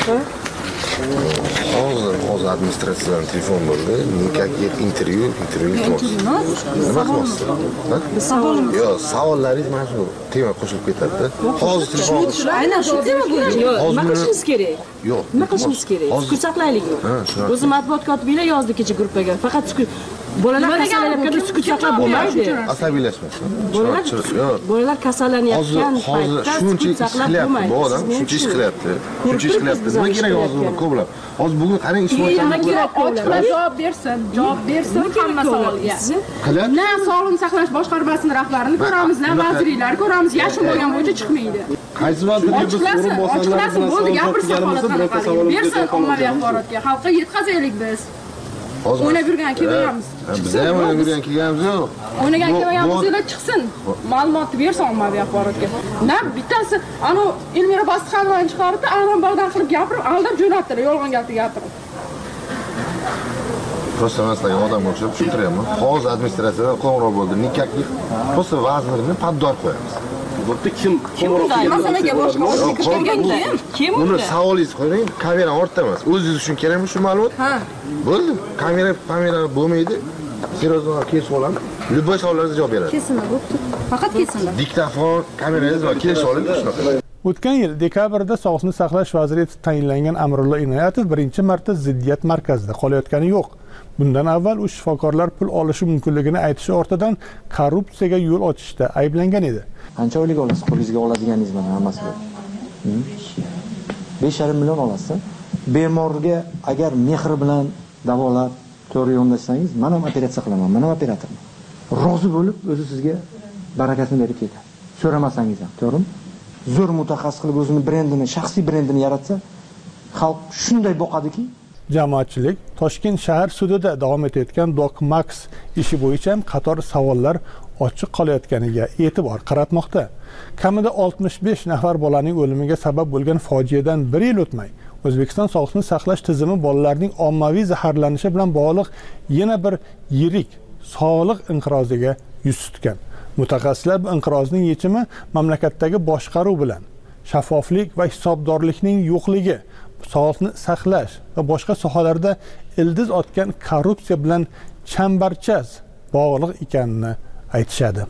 Hozir hozir administratsiyadan telefon bo'ldi. Nikaki intervyu, intervyu qilmoqchi. Nima qilmoqchi? Yo'q, savollaringiz mana shu tema qo'shilib ketadi. Hozir telefon. Aynan shu tema bo'yicha. Nima qilishimiz kerak? Yo'q. Nima qilishimiz kerak? Sukut saqlaylikmi? O'zi matbuot kotibiylar yozdi kecha gruppaga. Faqat sukut. Bolalar kasallanayotganda sukut saqlab bo'lmaydi. Asabiylashmasin. Bolalar bolalar kasallanayotgan paytda sukut saqlab bo'lmaydi. Bu odam shuncha ish qilyapti. Shuncha ish qilyapti. Nima kerak hozir ko'plab? Hozir bugun qarang Ismoil ochiqlar javob bersin, javob bersin hamma savolga. Na sog'liqni saqlash boshqarmasining rahbarini ko'ramiz, na vazirlar ko'ramiz, yashin bo'lgan bo'yicha chiqmaydi. Qaysi vazirga biz o'rinbosarlar bilan bo'ldi, gapirsin holatlarni. Bersin ommaviy axborotga, xalqqa yetkazaylik biz. O'ynab yurgan kelganmiz. Biz ham o'ynab yurgan kelganmiz yo'q. O'ynagan kelganimizlar chiqsin. Ma'lumotni bersin ommaviy axborotga. Na bittasi ana Elmira Bositxonovani chiqarib, aron bog'dan qilib gapirib, aldab jo'natdilar, yolg'on gapni gapirib. Prosta maslaga odam o'xshab tushuntiryapman. Hozir administratsiyadan qo'ng'iroq bo'ldi. Nikaki prosta vazirni paddor qo'yamiz. Bo'pti, kim qo'ng'iroq qilgan? Masalaga boshqa o'tkazgan kim? Kim uni savolingizni qo'ying, kamera ortda emas. O'zingiz uchun kerakmi shu ma'lumot? Ha. Bo'ldi. Kamera, kamera bo'lmaydi. Serozdan kelib olamiz. Любой savollaringizga javob beradi. Kesinlar, bo'pti. Faqat kesinlar. Diktafon, kamerangiz bor, kelib oling shunaqa. O'tgan yil dekabrda Sog'liqni saqlash vaziri etib tayinlangan Amrullo Inoyatov birinchi marta ziddiyat markazida qolayotgani yo'q. Bundan avval u shifokorlar pul olishi mumkinligini aytishi ortidan korrupsiyaga yo'l ochishda ayblangan edi. Qancha oylik olasiz? Qo'lingizga oladiganingiz mana hammasi bor. besh yarim million olasiz. Bemorga agar mehr bilan davolab, to'g'ri yondashsangiz, men ham operatsiya qilaman, men ham operatorman. Rozi bo'lib, o'zi sizga barakasini berib ketadi. So'ramasangiz ham, to'g'rimi? Zo'r mutaxassis qilib o'zini brendini, shaxsiy brendini yaratsa, xalq shunday boqadiki, jamoatchilik Toshkent shahar sudida davom etayotgan DocMax ishi bo'yicha ham qator savollar ochiq qolayotganiga e'tibor qaratmoqda. Kamida oltmish besh nafar bolaning o'limiga sabab bo'lgan fojiadan bir yil o'tmay, O'zbekiston sog'liqni saqlash tizimi bolalarning ommaviy zaharlanishi bilan bog'liq yana bir yirik sog'liq inqiroziga yuz tutgan. Mutaxassislar bu inqirozning yechimi mamlakatdagi boshqaruv bilan, shaffoflik va hisobdorlikning yo'qligi, sog'liqni saqlash va boshqa sohalarda ildiz otgan korrupsiya bilan chambarchas bog'liq ekanini aytishadi.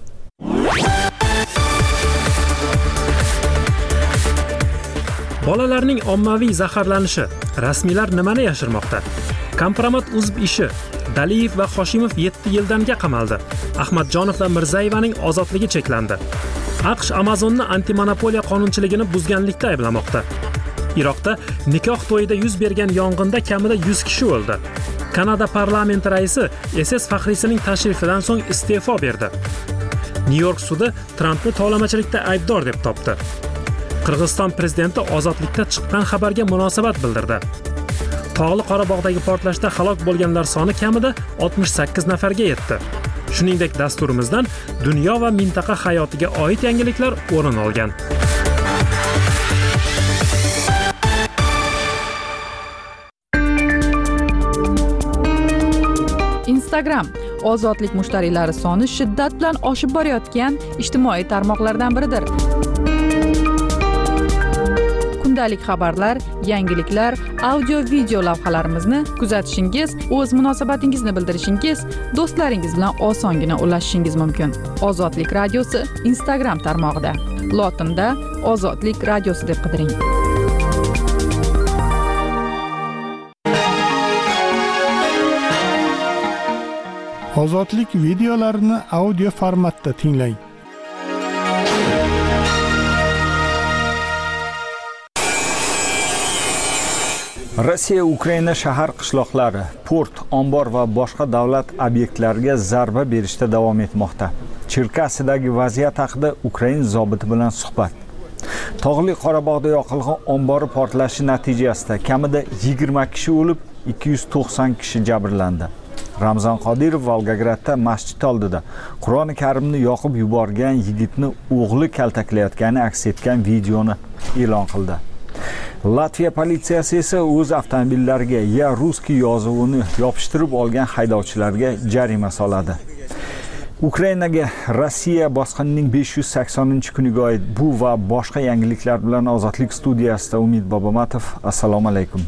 Bolalarning ommaviy zaharlanishi, rasmiylar nimani yashirmoqda? Kompromat uzib ishi, Daliyev va Hoshimov yetti yildanga qamaldi. Ahmadjonov va Mirzayevaning ozodligi cheklandi. AQSh Amazonni antimonopoliya qonunchiligini buzganlikda ayblamoqda. Iroqda nikoh to'yida yuz bergan yong'inda kamida yuz kishi o'ldi. Kanada parlamenti raisi S S faxriysining tashrifidan so'ng iste'fo berdi. Nyu-York sudi Trampni tovlamachilikda aybdor deb topdi. Qirg'iziston prezidenti ozodlikda chiqqan xabarga munosabat bildirdi. Tog'li Qorabog'dagi portlashda halok bo'lganlar soni kamida oltmish sakkiz nafarga yetdi. Shuningdek, dasturimizdan dunyo va mintaqa hayotiga oid yangiliklar o'rin olgan. Instagram ozodlik mushtariylari soni shiddat bilan oshib borayotgan ijtimoiy tarmoqlardan biridir. Kundalik xabarlar, yangiliklar, audio video lavhalarimizni kuzatishingiz, o'z munosabatingizni bildirishingiz, do'stlaringiz bilan osongina ulashishingiz mumkin. Ozodlik radiosi Instagram tarmog'ida. Lotinda Ozodlik radiosi deb qidiring. Ozodlik videolarini audio formatda tinglang. Rossiya Ukraina shahar qishloqlari, port, ombor va boshqa davlat obyektlariga zarba berishda davom etmoqda. Cherkasidagi vaziyat haqida Ukraina zobiti bilan suhbat. Tog'li Qorabog'da yoqilg'i ombori portlashi natijasida kamida yigirma kishi o'lib, ikki yuz to'qson kishi jabrlandi. Ramzan Qodirov Volgogradda masjid oldida Qur'oni Karimni yoqib yuborgan yigitni o'g'li kaltaklayotgani aks etgan videoni e'lon qildi. Latviya politsiyasi esa o'z avtomobillariga ya ruskiy yozuvini yopishtirib olgan haydovchilarga jarima soladi. Ukrainaga Rossiya bosqinining besh yuz saksoninchi kuniga oid bu va boshqa yangiliklar bilan Ozodlik studiyasida Umid Bobomatov. Assalomu alaykum.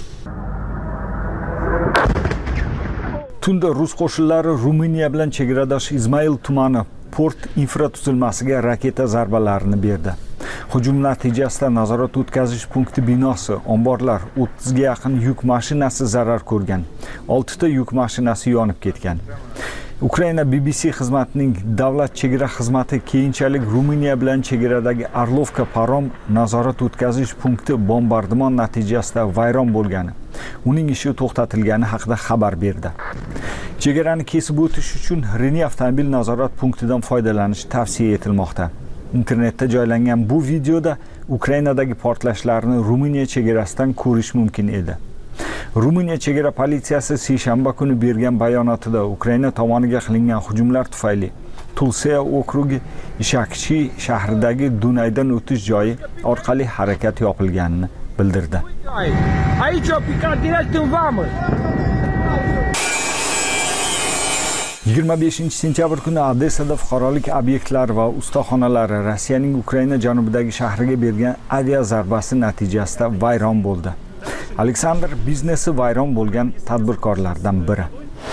Tunda rus qo'shinlari Ruminiya bilan chegaradosh Izmail tumani port infratuzilmasiga raketa zarbalarini berdi. Hujum natijasida nazorat o'tkazish punkti binosi, omborlar, o'ttizga yaqin yuk mashinasi zarar ko'rgan. olti ta yuk mashinasi yonib ketgan. Ukraina B B C xizmatining davlat chegara xizmati keyinchalik Ruminiya bilan chegaradagi Arlovka parom nazorat o'tkazish punkti bombardimon natijasida vayron bo'lgani, uning ishi to'xtatilgani haqida xabar berdi. Chegarani kesib o'tish uchun Reni avtomobil nazorat punktidan foydalanish tavsiya etilmoqda. Internetda joylangan bu videoda Ukrainadagi portlashlarni Ruminiya chegarasidan ko'rish mumkin edi. Ruminiya chegara politsiyasi seshanba kuni bergan bayonotida Ukraina tomoniga qilingan hujumlar tufayli Tulsiya okrugi Ishakchi shahridagi Dunaydan o'tish joyi orqali harakat yopilganini bildirdi. yigirma beshinchi sentyabr kuni Odessada fuqarolik obyektlari va ustaxonalari Rossiyaning Ukraina janubidagi shahriga bergan avia zarbasi natijasida vayron bo'ldi. Aleksandr biznesi vayron bo'lgan tadbirkorlardan biri.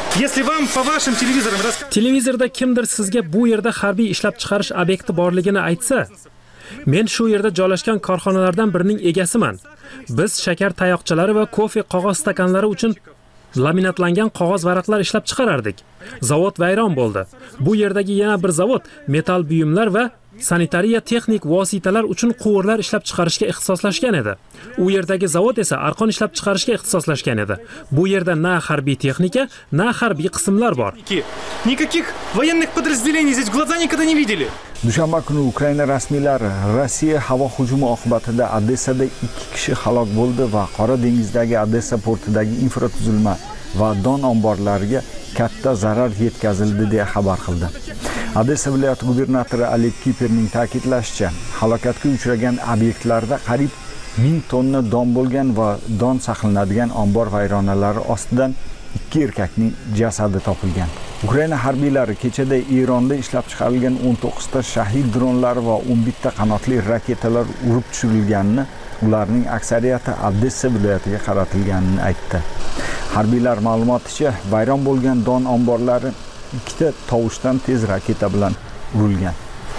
Televizorda kimdir sizga bu yerda harbiy ishlab chiqarish obyekti borligini aytsa, men shu yerda joylashgan korxonalardan birining egasiman. Biz shakar tayoqchalari va kofe qog'oz stakanlari uchun laminatlangan qog'oz varaqlar ishlab chiqarardik. Zavod vayron bo'ldi. Bu yerdagi yana bir zavod metal buyumlar va sanitariya texnik vositalar uchun quvurlar ishlab chiqarishga ixtisoslashgan edi. U yerdagi zavod esa arqon ishlab chiqarishga ixtisoslashgan edi. Bu yerda na harbiy texnika, na harbiy qismlar bor. Никаких военных подразделений здесь глаза никогда не видели. Dushanba kuni Ukraina rasmiylari Rossiya havo hujumi oqibatida Odessada ikki kishi halok bo'ldi va Qora dengizdagi Odessa portidagi infratuzilma va don omborlariga katta zarar yetkazildi deya xabar qildi. Odessa viloyati gubernatori Oleg Kiperning ta'kidlashicha, halokatga uchragan obyektlarda qariyb ming tonna don bo'lgan va don saqlanadigan ombor vayronalari ostidan ikki erkakning jasadi topilgan. Ukraina harbiylari kechada Eronda ishlab chiqarilgan o'n to'qqiz ta shahid dronlari va o'n bir ta qanotli raketalar urib tushirilganini, ularning aksariyati Odessa viloyatiga qaratilganini aytdi. Harbiylar ma'lumoticha, vayron bo'lgan don omborlari ikkita tovushdan tez raketa bilan urilgan.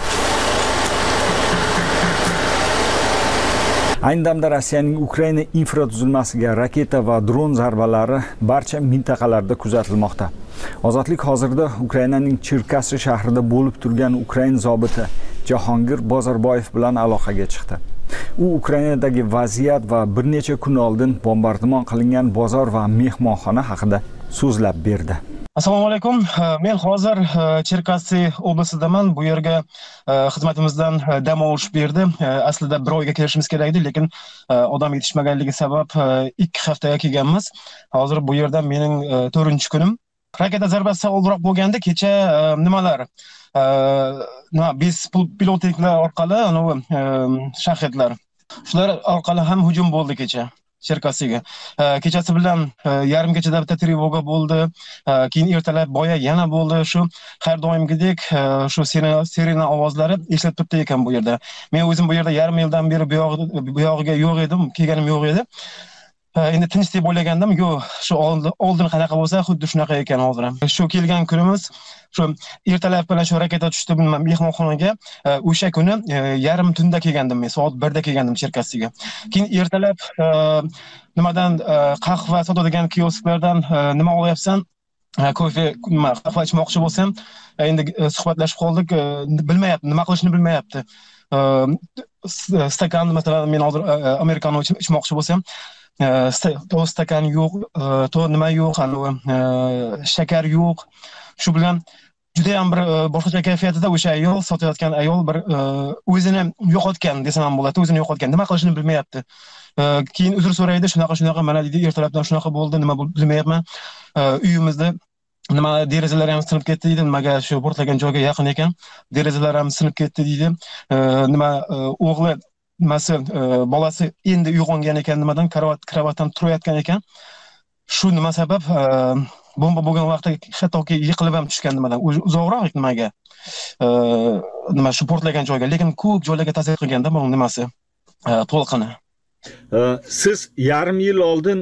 Ayni damda Rossiyaning Ukraina infratuzilmasiga raketa va dron zarbalari barcha mintaqalarda kuzatilmoqda. Ozodlik hozirda Ukrainaning Cherkassi shahrida bo'lib turgan Ukrain zobiti Jahongir Bozorboyev bilan aloqaga chiqdi. U Ukrainadagi vaziyat va bir necha kun oldin bombardimon qilingan bozor va mehmonxona haqida so'zlab berdi. Assalomu alaykum. Men hozir Cherkassi oblasidaman. Bu yerga xizmatimizdan dam olish berdi. Aslida bir oyga kelishimiz kerak edi, lekin odam yetishmaganligi sabab ikki haftaga kelganmiz. Hozir bu yerda mening to'rtinchi kunim. Raketa zarbasi oldinroq bo'lganda kecha nimalar? Nima biz pilotliklar orqali, anavi shahidlar. Shular orqali ham hujum bo'ldi kecha. Cherkassiga. Kechasi bilan yarim kechada bitta trevoga bo'ldi. Keyin ertalab boya yana bo'ldi. Shu har doimgidek shu sirena ovozlari eshitilib turibdi ekan bu yerda. Men o'zim bu yerda yarim yildan beri bu yog'iga yo'q edim, kelganim yo'q edi. Endi tinch deb o'ylagandim, yo'q, shu oldin qanaqa bo'lsa, xuddi shunaqa ekan hozir ham. Shu kelgan kunimiz shu ertalab bilan shu raketa tushdi bilmam mehmonxonaga. O'sha kuni yarim tunda kelgandim men, soat birda kelgandim Cherkassiga. Keyin ertalab nimadan qahva sotadigan kiosklardan nima olyapsan? Kofe, nima qahva ichmoqchi bo'lsam, endi suhbatlashib qoldik, bilmayapti, nima qilishni bilmayapti. Stakan, masalan, men hozir amerikano ichmoqchi bo'lsam, to stakan yo'q, to nima yo'q, anavi shakar yo'q. Shu bilan juda ham bir boshqacha kayfiyatida o'sha ayol, sotayotgan ayol bir o'zini yo'qotgan desam ham bo'ladi, o'zini yo'qotgan, nima qilishini bilmayapti. Keyin uzr so'raydi, shunaqa shunaqa mana deydi, ertalabdan shunaqa bo'ldi, nima bilmayapman. Uyimizda nima derazalar ham sinib ketdi deydi, nimaga shu portlagan joyga yaqin ekan, derazalar ham sinib ketdi deydi. Nima o'g'li nimasi bolasi endi uyg'ongan ekan, nimadan kravat kravatdan turayotgan ekan. Shu nima sabab bomba bo'lgan vaqtda hattoki yiqilib ham tushgan nimadan uzoqroq nimaga nima shu portlagan joyga, lekin ko'p joylarga ta'sir qilganda buning nimasi to'lqini. Siz yarim yil oldin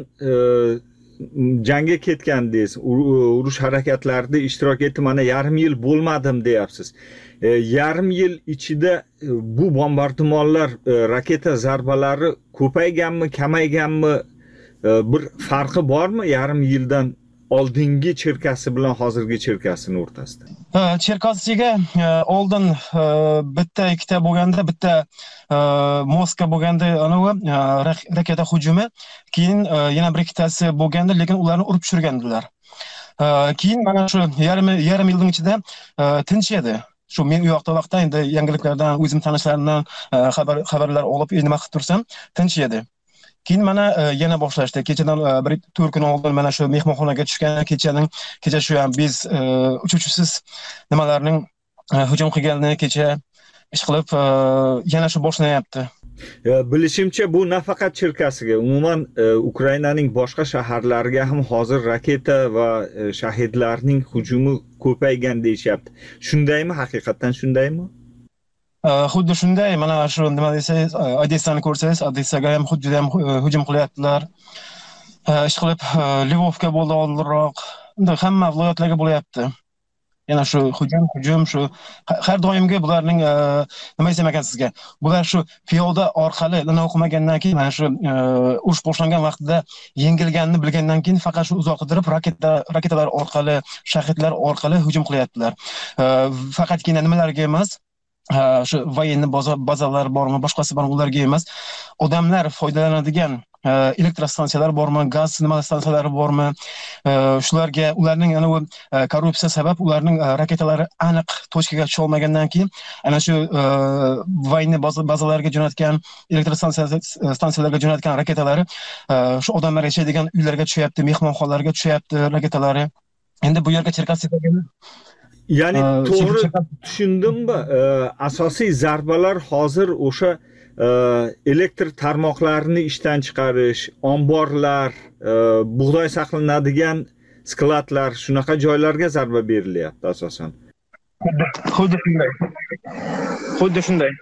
jangga ketgandingiz, urush harakatlarida ishtirok etdim, mana yarim yil bo'lmadim deyapsiz. Yarim yil ichida bu bombardimonlar, raketa zarbalari ko'payganmi, kamayganmi, bir farqi bormi yarim yildan oldingi Cherkassi bilan hozirgi Cherkassining o'rtasida? Cherkassiga oldin bitta ikkita bo'lganda, bitta Moskva bo'lganda anavi raketa hujumi, keyin yana bir ikkitasi bo'lganda, lekin ularni urib tushirgandilar. Keyin mana shu yarim yarim yilning ichida tinch edi. Shu men u yoqda vaqtda endi yangiliklardan, o'zim tanishlarimdan xabar xabarlar olib, nima qilib tursam, tinch edi. Keyin mana yana boshlashdi. Kechadan bir to'rt kun oldin mana shu mehmonxonaga tushgan, kechaning kecha shu ham biz uchuvchisiz nimalarning hujum qilganini kecha ish qilib yana shu boshlanyapti. Bilishimcha bu nafaqat Cherkassiga, umuman Ukrainaning boshqa shaharlariga ham hozir raketa va shahidlarning hujumi ko'paygan deyishyapti. Shundaymi, haqiqatan shundaymi? Xuddi shunday, mana shu nima desangiz, Odessani ko'rsangiz, Odessaga ham xuddi ham hujum qilyaptilar. Ish qilib Lvovga bo'ldi oldinroq. Hamma viloyatlarga bo'lyapti. yana shu hujum hujum shu har doimgi bularning nima desam ekan sizga, bular shu piyoda orqali ilm o'qimagandan keyin mana shu urush boshlangan vaqtida yengilganini bilgandan keyin faqat shu uzoq qidirib raketa raketalar orqali, shahidlar orqali hujum qilyaptilar. Faqatgina nimalarga emas, shu voyenniy bazalar bormi, boshqasi bormi, ularga emas, odamlar foydalanadigan elektrostansiyalar bormi, gaz nima stansiyalari bormi, shularga ularning ana u korrupsiya sabab ularning raketalari aniq tochkaga tusha olmagandan keyin ana shu voyenniy bazalarga jo'natgan, elektrostansiyalarga jo'natgan raketalari shu odamlar yashaydigan uylarga tushyapti, mehmonxonalarga tushyapti raketalari. Endi bu yerga Cherkassidagi ya'ni to'g'ri tushundimmi? Asosiy zarbalar hozir o'sha elektr tarmoqlarini ishdan chiqarish, omborlar, bug'doy saqlanadigan skladlar, shunaqa joylarga zarba berilyapti asosan. Xuddi shunday. Xuddi shunday.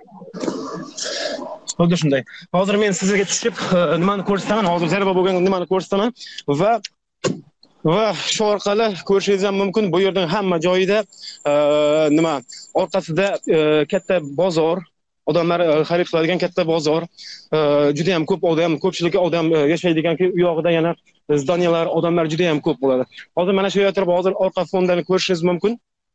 Xuddi shunday. Hozir men sizga tushib nimani ko'rsataman, hozir zarba bo'lgan nimani ko'rsataman va va shu orqali ko'rishingiz ham mumkin, bu yerning hamma joyida nima, orqasida katta bozor, odamlar xarid qiladigan katta bozor, juda ham ko'p odam, ko'pchilik odam yashaydigan u yog'ida yana zdaniyalar, odamlar juda ham ko'p bo'ladi. Hozir mana shu yerga turib, hozir orqa fondan ko'rishingiz mumkin.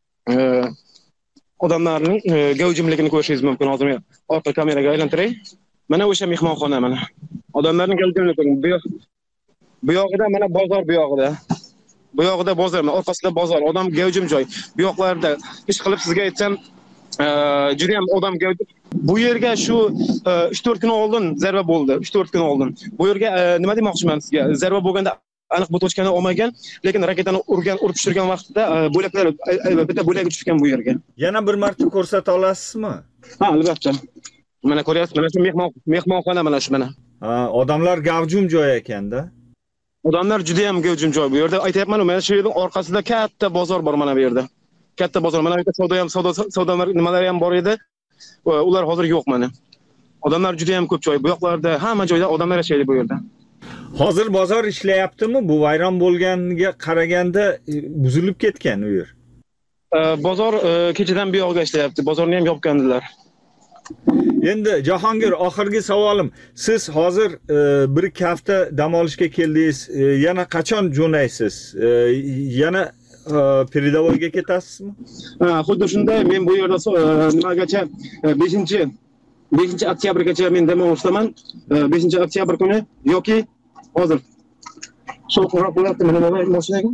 Odamlarning gavjumligini ko'rishingiz mumkin. Hozir men orqa kameraga aylantiray. Mana o'sha mehmonxona mana. Odamlarning gavjumligi. Bu yog'ida mana bozor bu yog'ida. Bu yog'ida bozor, orqasida bozor, odam gavjum joy. Bu yoqlarda ish qilib sizga aytsam, juda ham odam gavjum. Bu yerga shu uch to'rt kun oldin zarba bo'ldi. uch to'rt kun oldin. Bu yerga nima demoqchiman sizga? Zarba bo'lganda aniq bu tochkani olmagan, lekin raketani urgan, urib tushirgan vaqtida bo'laklar bitta bo'lak tushgan bu yerga. Yana bir marta ko'rsata olasizmi? Ha, albatta. Mana ko'ryapsiz, mana shu mehmon mehmonxona mana shu mana. Ha, odamlar gavjum joy ekanda. Odamlar juda ham gavjum joy. Bu yerda aytayapman, mana shu yerning orqasida katta bozor bor mana bu yerda. Katta bozor. Mana bu yerda savdo ham, savdo savdo nimalari ham bor edi. Ular hozir yo'q mana. Odamlar juda ham ko'p joy. Bu yoqlarda hamma joyda odamlar yashaydi bu yerda. Hozir bozor ishlayaptimi? Bu vayron bo'lganiga qaraganda buzilib ketgan u yer. Bozor kechadan bu yoqqa ishlayapti. Bozorni ham yopgandilar. Endi Jahongir, oxirgi savolim. Siz hozir bir ikki hafta dam olishga keldingiz. Yana qachon jo'naysiz? Yana Peridovoyga ketasizmi? Ha, xuddi shunday. Men bu yerda nimagacha beshinchi beshinchi oktyabrgacha men dam olishdaman. beshinchi oktyabr kuni yoki hozir so'qroq bo'lyapti mana bu mashinaga.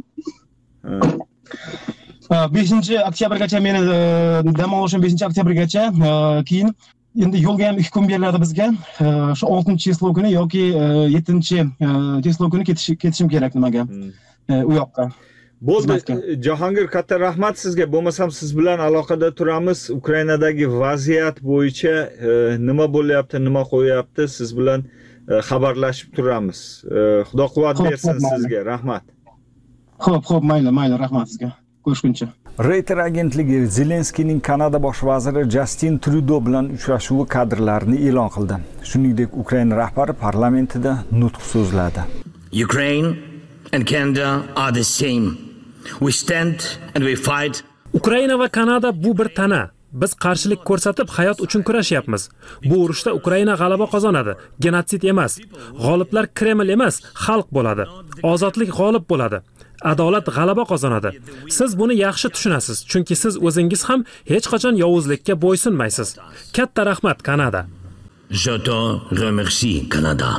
beshinchi oktyabrgacha meni dam olishim beshinchi oktyabrgacha, keyin endi yo'lga ham ikki kun beriladi bizga. Shu oltinchi число kuni yoki yettinchi число kuni ketishim kerak nimaga? U yoqqa. Bo'ldi. Jahongir, katta rahmat sizga. Bo'lmasam siz bilan aloqada turamiz. Ukrainadagi vaziyat bo'yicha nima bo'lyapti, nima qo'yapti, siz bilan xabarlashib turamiz. Xudo quvvat bersin sizga. Rahmat. Xo'p, xo'p, mayli, mayli, rahmat sizga. Ko'rishguncha. Reuters agentligi Zelenskiyning Kanada bosh vaziri Justin Trudeau bilan uchrashuvi kadrlarini e'lon qildi. Shuningdek, Ukraina rahbari parlamentida nutq so'zladi. Ukraine and Canada are the same. We stand and we fight. Ukraina va Kanada bu bir tana. Biz qarshilik ko'rsatib hayot uchun kurashyapmiz. Bu urushda Ukraina g'alaba qozonadi. Genotsid emas. G'oliblar Kreml emas, xalq bo'ladi. Ozodlik g'olib bo'ladi. Adolat g'alaba qozonadi. Siz buni yaxshi tushunasiz, chunki siz o'zingiz ham hech qachon yovuzlikka bo'ysunmaysiz. Katta rahmat Kanada. Je te remercie Canada.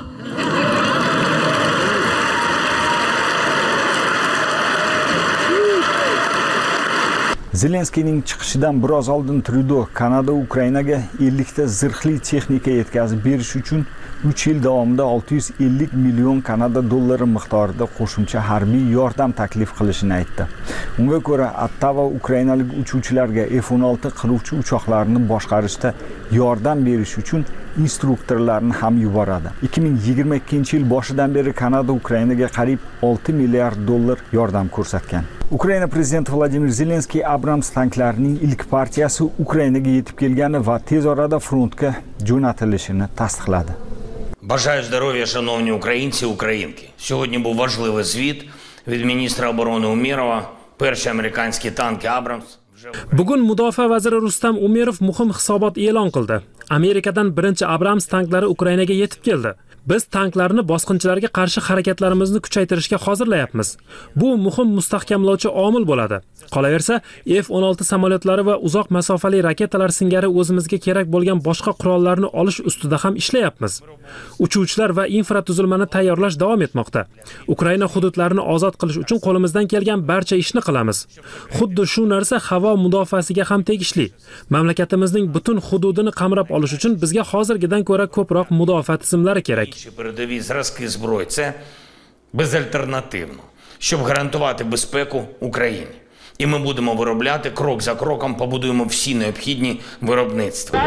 Zelenskiyning chiqishidan biroz oldin Trudeau Kanada Ukrainaga ellik ta zirhli texnika yetkazib berish uchun uch yil davomida olti yuz ellik million Kanada dollari miqdorida qo'shimcha harbiy yordam taklif qilishini aytdi. Unga ko'ra, Ottawa ukrainalik uchuvchilarga F o'n olti qiruvchi uchoqlarini boshqarishda yordam berish uchun instruktorlarni ham yuboradi. ikki ming yigirma ikkinchi yil boshidan beri Kanada Ukrainaga qariyb olti milliard dollar yordam ko'rsatgan. Ukraina prezidenti Vladimir Zelenskiy Abrams tanklarining ilk partiyasi Ukrainaga yetib kelgani va tez orada frontga jo'natilishini tasdiqladi. Бажаю здоров'я, шановні українці і українки. Сьогодні був важливий звіт від міністра оборони Умєрова Перші американські танки Абрамс. Bugun mudofaa vaziri Rustam Umerov muhim hisobot e'lon qildi. Amerikadan birinchi Abrams tanklari Ukrainaga yetib keldi. Biz tanklarni bosqinchilarga qarshi harakatlarimizni kuchaytirishga hozirlayapmiz. Bu muhim mustahkamlovchi omil bo'ladi. Qolaversa, F o'n olti samolyotlari va uzoq masofali raketalar singari o'zimizga kerak bo'lgan boshqa qurollarni olish ustida ham ishlayapmiz. Uchuvchilar va infratuzilmani tayyorlash davom etmoqda. Ukraina hududlarini ozod qilish uchun qo'limizdan kelgan barcha ishni qilamiz. Xuddi shu narsa havo mudofaasiga ham tegishli. Mamlakatimizning butun hududini qamrab olish uchun bizga hozirgidan ko'ra ko'proq mudofaa tizimlari kerak. Передові зразки зброї – це безальтернативно, щоб гарантувати безпеку Україні. І ми будемо виробляти крок за кроком, побудуємо всі необхідні виробництва.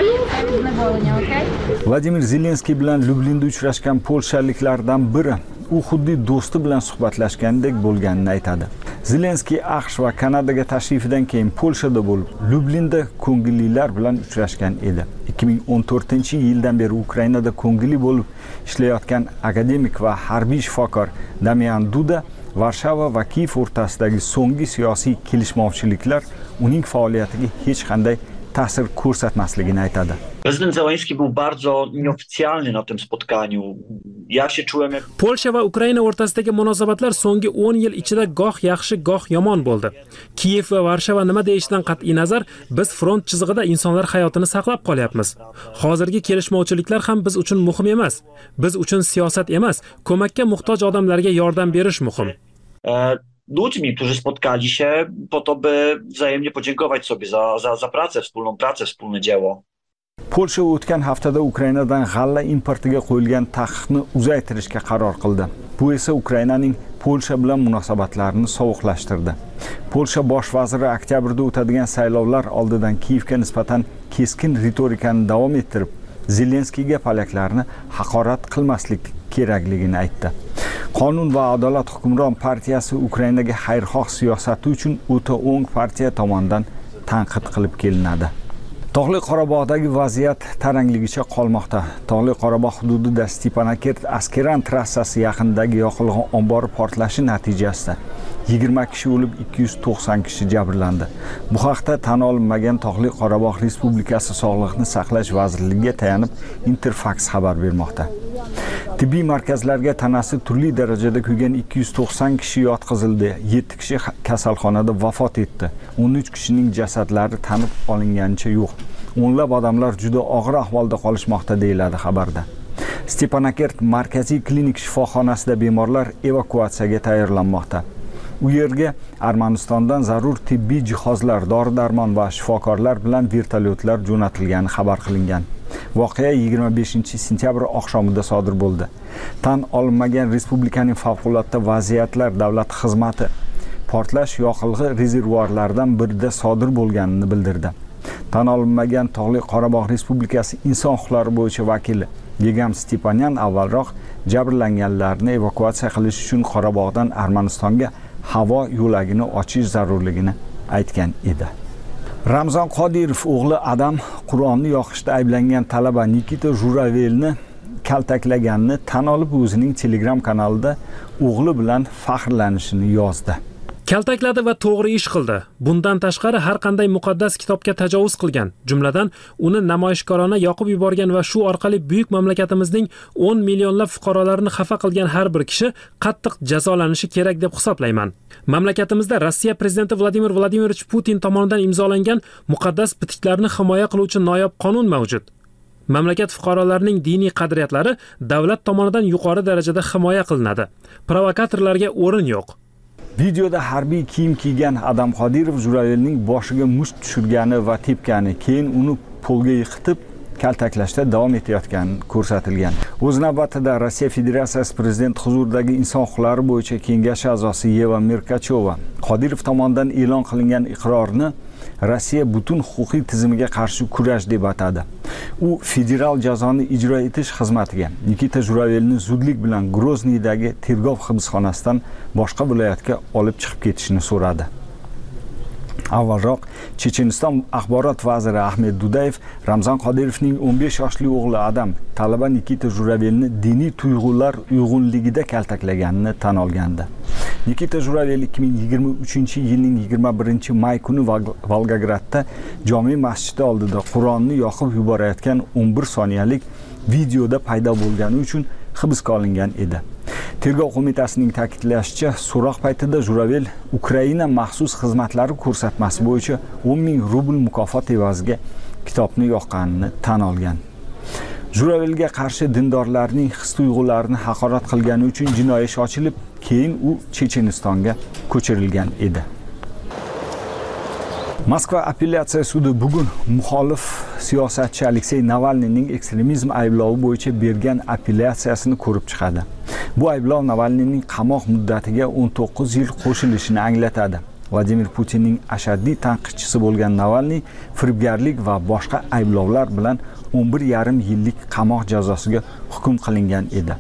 Vladimir Zelenskiy bilan Lyublinda uchrashgan polshaliklardan biri u xuddi do'sti bilan suhbatlashgandek bo'lganini aytadi. Zelenskiy AQSh va Kanadaga tashrifidan keyin Polshada bo'lib, Lyublinda ko'ngillilar bilan uchrashgan edi. ikki ming o'n to'rtinchi yildan beri Ukrainada ko'ngilli bo'lib ishlayotgan akademik va harbiy shifokor Damian Duda Varshava va Kiyev o'rtasidagi so'nggi siyosiy kelishmovchiliklar uning faoliyatiga hech qanday ta'sir ko'rsatmasligini aytadi. Prezydent Zełenski był bardzo nieoficjalny na tym spotkaniu. Ja się czułem jak... Polsha va Ukraina o'rtasidagi munosabatlar so'nggi o'n yil ichida goh yaxshi, goh yomon bo'ldi. Kiyev va Varshava nima deyishidan qat'iy nazar, biz front chizig'ida insonlar hayotini saqlab qolyapmiz. Hozirgi kelishmovchiliklar ham biz uchun muhim emas. Biz uchun siyosat emas, ko'makka muhtoj odamlarga yordam berish muhim. E... ludźmi, którzy spotkali się po to, by wzajemnie podziękować sobie za, za, za pracę, wspólną pracę, wspólne dzieło. Polsha o'tgan haftada Ukrainadan g'alla importiga qo'yilgan taqiqni uzaytirishga qaror qildi. Bu esa Ukrainaning Polsha bilan munosabatlarini sovuqlashtirdi. Polsha bosh vaziri oktyabrda o'tadigan saylovlar oldidan Kiyevga nisbatan keskin ritorikani davom ettirib, Zelenskiyga polaklarni haqorat qilmaslik kerakligini aytdi. Qonun va adolat hukmron partiyasi Ukrainaga xayrixoh siyosati uchun o'ta o'ng partiya tomonidan tanqid qilib kelinadi. Tog'li Qorabog'dagi vaziyat tarangligicha qolmoqda. Tog'li Qorabog' hududida Stepanakert Askeran trassasi yaqinidagi yoqilg'i ombori portlashi natijasida yigirma kishi o'lib, ikki yuz to'qson kishi jabrlandi. Bu haqda tan olinmagan Tog'li Qorabog' Respublikasi Sog'liqni saqlash vazirligiga tayanib Interfax xabar bermoqda. Tibbiy markazlarga tanasi turli darajada kuygan ikki yuz to'qson kishi yotqizildi. yetti kishi kasalxonada vafot etdi. o'n uch kishining jasadlari tanib olinganicha yo'q. O'nlab odamlar juda og'ir ahvolda qolishmoqda deyiladi xabarda. Stepanakert markaziy klinik shifoxonasida bemorlar evakuatsiyaga tayyorlanmoqda. U yerga Armanistondan zarur tibbiy jihozlar, dori-darmon va shifokorlar bilan vertolyotlar jo'natilgani xabar qilingan. Voqea yigirma beshinchi sentyabr oqshomida sodir bo'ldi. Tan olinmagan respublikaning favqulodda vaziyatlar davlat xizmati portlash yoqilg'i rezervuarlaridan birida sodir bo'lganini bildirdi. Tan olinmagan Tog'li Qorabog' Respublikasi inson huquqlari bo'yicha vakili Yegam Stepanyan avvalroq jabrlanganlarni evakuatsiya qilish uchun Qorabog'dan Armanistonga havo yo'lagini ochish zarurligini aytgan edi. Ramzan Qodirov o'g'li Adam Qur'onni yoqishda ayblangan talaba Nikita Juravelni kaltaklaganini tan olib o'zining Telegram kanalida o'g'li bilan faxrlanishini yozdi. Kaltakladi va to'g'ri ish qildi. Bundan tashqari har qanday muqaddas kitobga tajovuz qilgan, jumladan uni namoyishkorona yoqib yuborgan va shu orqali buyuk mamlakatimizning o'n millionlab fuqarolarini xafa qilgan har bir kishi qattiq jazolanishi kerak deb hisoblayman. Mamlakatimizda Rossiya prezidenti Vladimir Vladimirovich Putin tomonidan imzolangan muqaddas bitiklarni himoya qiluvchi noyob qonun mavjud. Mamlakat fuqarolarining diniy qadriyatlari davlat tomonidan yuqori darajada himoya qilinadi. Provokatorlarga o'rin yo'q. Videoda harbiy kiyim kiygan Adam Qodirov Juravelning boshiga musht tushirgani va tepgani, keyin uni polga yiqitib kaltaklashda davom etayotgani ko'rsatilgan. O'z navbatida Rossiya Federatsiyasi prezidenti huzuridagi inson huquqlari bo'yicha kengash a'zosi Yeva Merkachova Qodirov tomonidan e'lon qilingan iqrorni Rossiya butun huquqiy tizimiga qarshi kurash deb atadi. U federal jazoni ijro etish xizmatiga Nikita Juravelni zudlik bilan Grozniydagi tergov hibsxonasidan boshqa viloyatga olib chiqib ketishni so'radi. Avvalroq Checheniston axborot vaziri Ahmed Dudayev Ramzan Qodirovning o'n besh yoshli o'g'li Adam talaba Nikita Juravelni diniy tuyg'ular uyg'unligida kaltaklaganini tan olgandi. Nikita Juravel ikki ming yigirma uchinchi yilning yigirma birinchi may kuni Volgogradda jome masjidi oldida Qur'onni yoqib yuborayotgan o'n bir soniyalik videoda paydo bo'lgani uchun hibsga olingan edi. Tergov qo'mitasining ta'kidlashicha, so'roq paytida Juravel Ukraina maxsus xizmatlari ko'rsatmasi bo'yicha o'n ming rubl mukofot evaziga kitobni yoqqanini tan olgan. Juravelga qarshi dindorlarning his-tuyg'ularini haqorat qilgani uchun jinoiy ish ochilib, keyin u Chechenistonga ko'chirilgan edi. Moskva apellyatsiya sudi bugun muxolif siyosatchi Aleksey Navalniyning ekstremizm ayblovi bo'yicha bergan apellyatsiyasini ko'rib chiqadi. Bu ayblov Navalniyning qamoq muddatiga o'n to'qqiz yil qo'shilishini anglatadi. Vladimir Putinning ashaddiy tanqidchisi bo'lgan Navalniy firibgarlik va boshqa ayblovlar bilan o'n bir yarim yillik qamoq jazosiga hukm qilingan edi.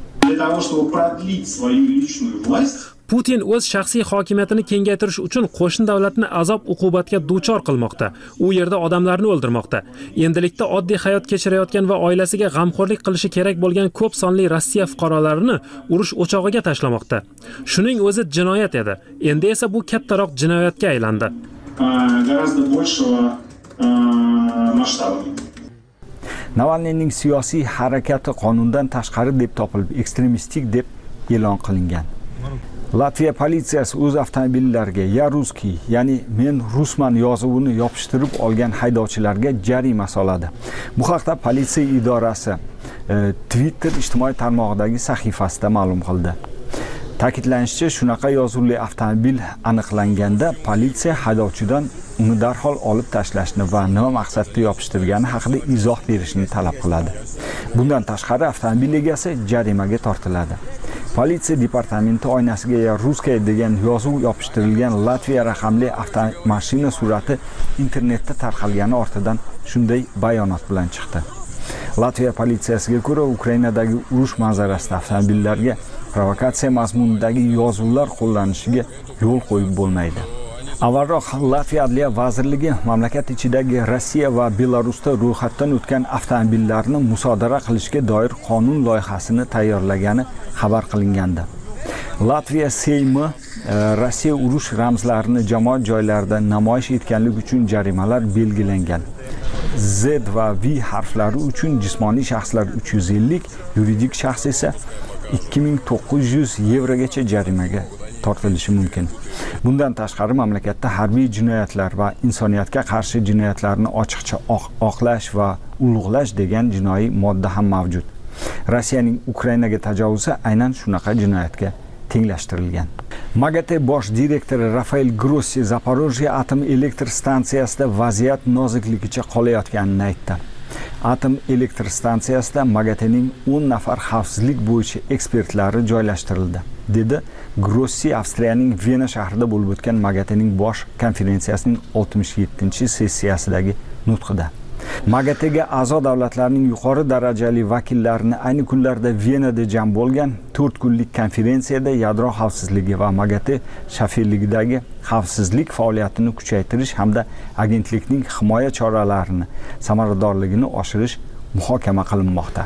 Putin o'z shaxsiy hokimiyatini kengaytirish uchun qo'shni davlatni azob uqubatga duchor qilmoqda. U yerda odamlarni o'ldirmoqda. Endilikda oddiy hayot kechirayotgan va oilasiga g'amxo'rlik qilishi kerak bo'lgan ko'p sonli Rossiya fuqarolarini urush o'chog'iga tashlamoqda. Shuning o'zi jinoyat edi. Endi esa bu kattaroq jinoyatga aylandi. Navalniyning siyosiy harakati qonundan tashqari deb topilib, ekstremistik deb e'lon qilingan. Latviya politsiyasi o'z avtomobillariga "Ya ruskiy", ya'ni "Men rusman" yozuvini yopishtirib olgan haydovchilarga jarima soladi. Bu haqda politsiya idorasi e, Twitter ijtimoiy tarmog'idagi sahifasida ma'lum qildi. Ta'kidlanishicha, shunaqa yozuvli avtomobil aniqlanganda politsiya haydovchidan uni darhol olib tashlashni va nima maqsadda yopishtirgani haqida izoh berishni talab qiladi. Bundan tashqari avtomobil egasi jarimaga tortiladi. Politsiya departamenti oynasiga "Ya ruskiy" degan yozuv yopishtirilgan Latviya raqamli avtomashina surati internetda tarqalgani ortidan shunday bayonot bilan chiqdi. Latviya politsiyasiga ko'ra, Ukrainadagi urush manzarasida avtomobillarga provokatsiya mazmunidagi yozuvlar qo'llanishiga yo'l qo'yib bo'lmaydi. Avvalroq Latviya Adliya vazirligi mamlakat ichidagi Rossiya va Belarusda ro'yxatdan o'tgan avtomobillarni musodara qilishga doir qonun loyihasini tayyorlagani xabar qilingandi. Latviya Seymi Rossiya urush ramzlarini jamoat joylarida namoyish etganlik uchun jarimalar belgilangan. Z va V harflari uchun jismoniy shaxslar uch yuz ellik, yuridik shaxs esa ikki ming to'qqiz yuz yevrogacha jarimaga tortilishi mumkin. Bundan tashqari mamlakatda harbiy jinoyatlar va insoniyatga qarshi jinoyatlarni ochiqcha oqlash va ulug'lash degan jinoiy modda ham mavjud. Rossiyaning Ukrainaga tajovuzi aynan shunaqa jinoyatga tenglashtirilgan. MAGATE bosh direktori Rafael Grossi Zaporojye atom elektr stansiyasida vaziyat nozikligicha qolayotganini aytdi. Atom elektr stansiyasida MAGATEning o'n nafar xavfsizlik bo'yicha ekspertlari joylashtirildi, dedi Grossi Avstriyaning Vena shahrida bo'lib o'tgan MAGATEning bosh konferensiyasining oltmish yettinchi sessiyasidagi nutqida. MAGATEga a'zo davlatlarning yuqori darajali vakillarini ayni kunlarda Venada jam bo'lgan to'rt kunlik konferensiyada yadro xavfsizligi va MAGATE shafirligidagi xavfsizlik faoliyatini kuchaytirish hamda agentlikning himoya choralarini samaradorligini oshirish muhokama qilinmoqda.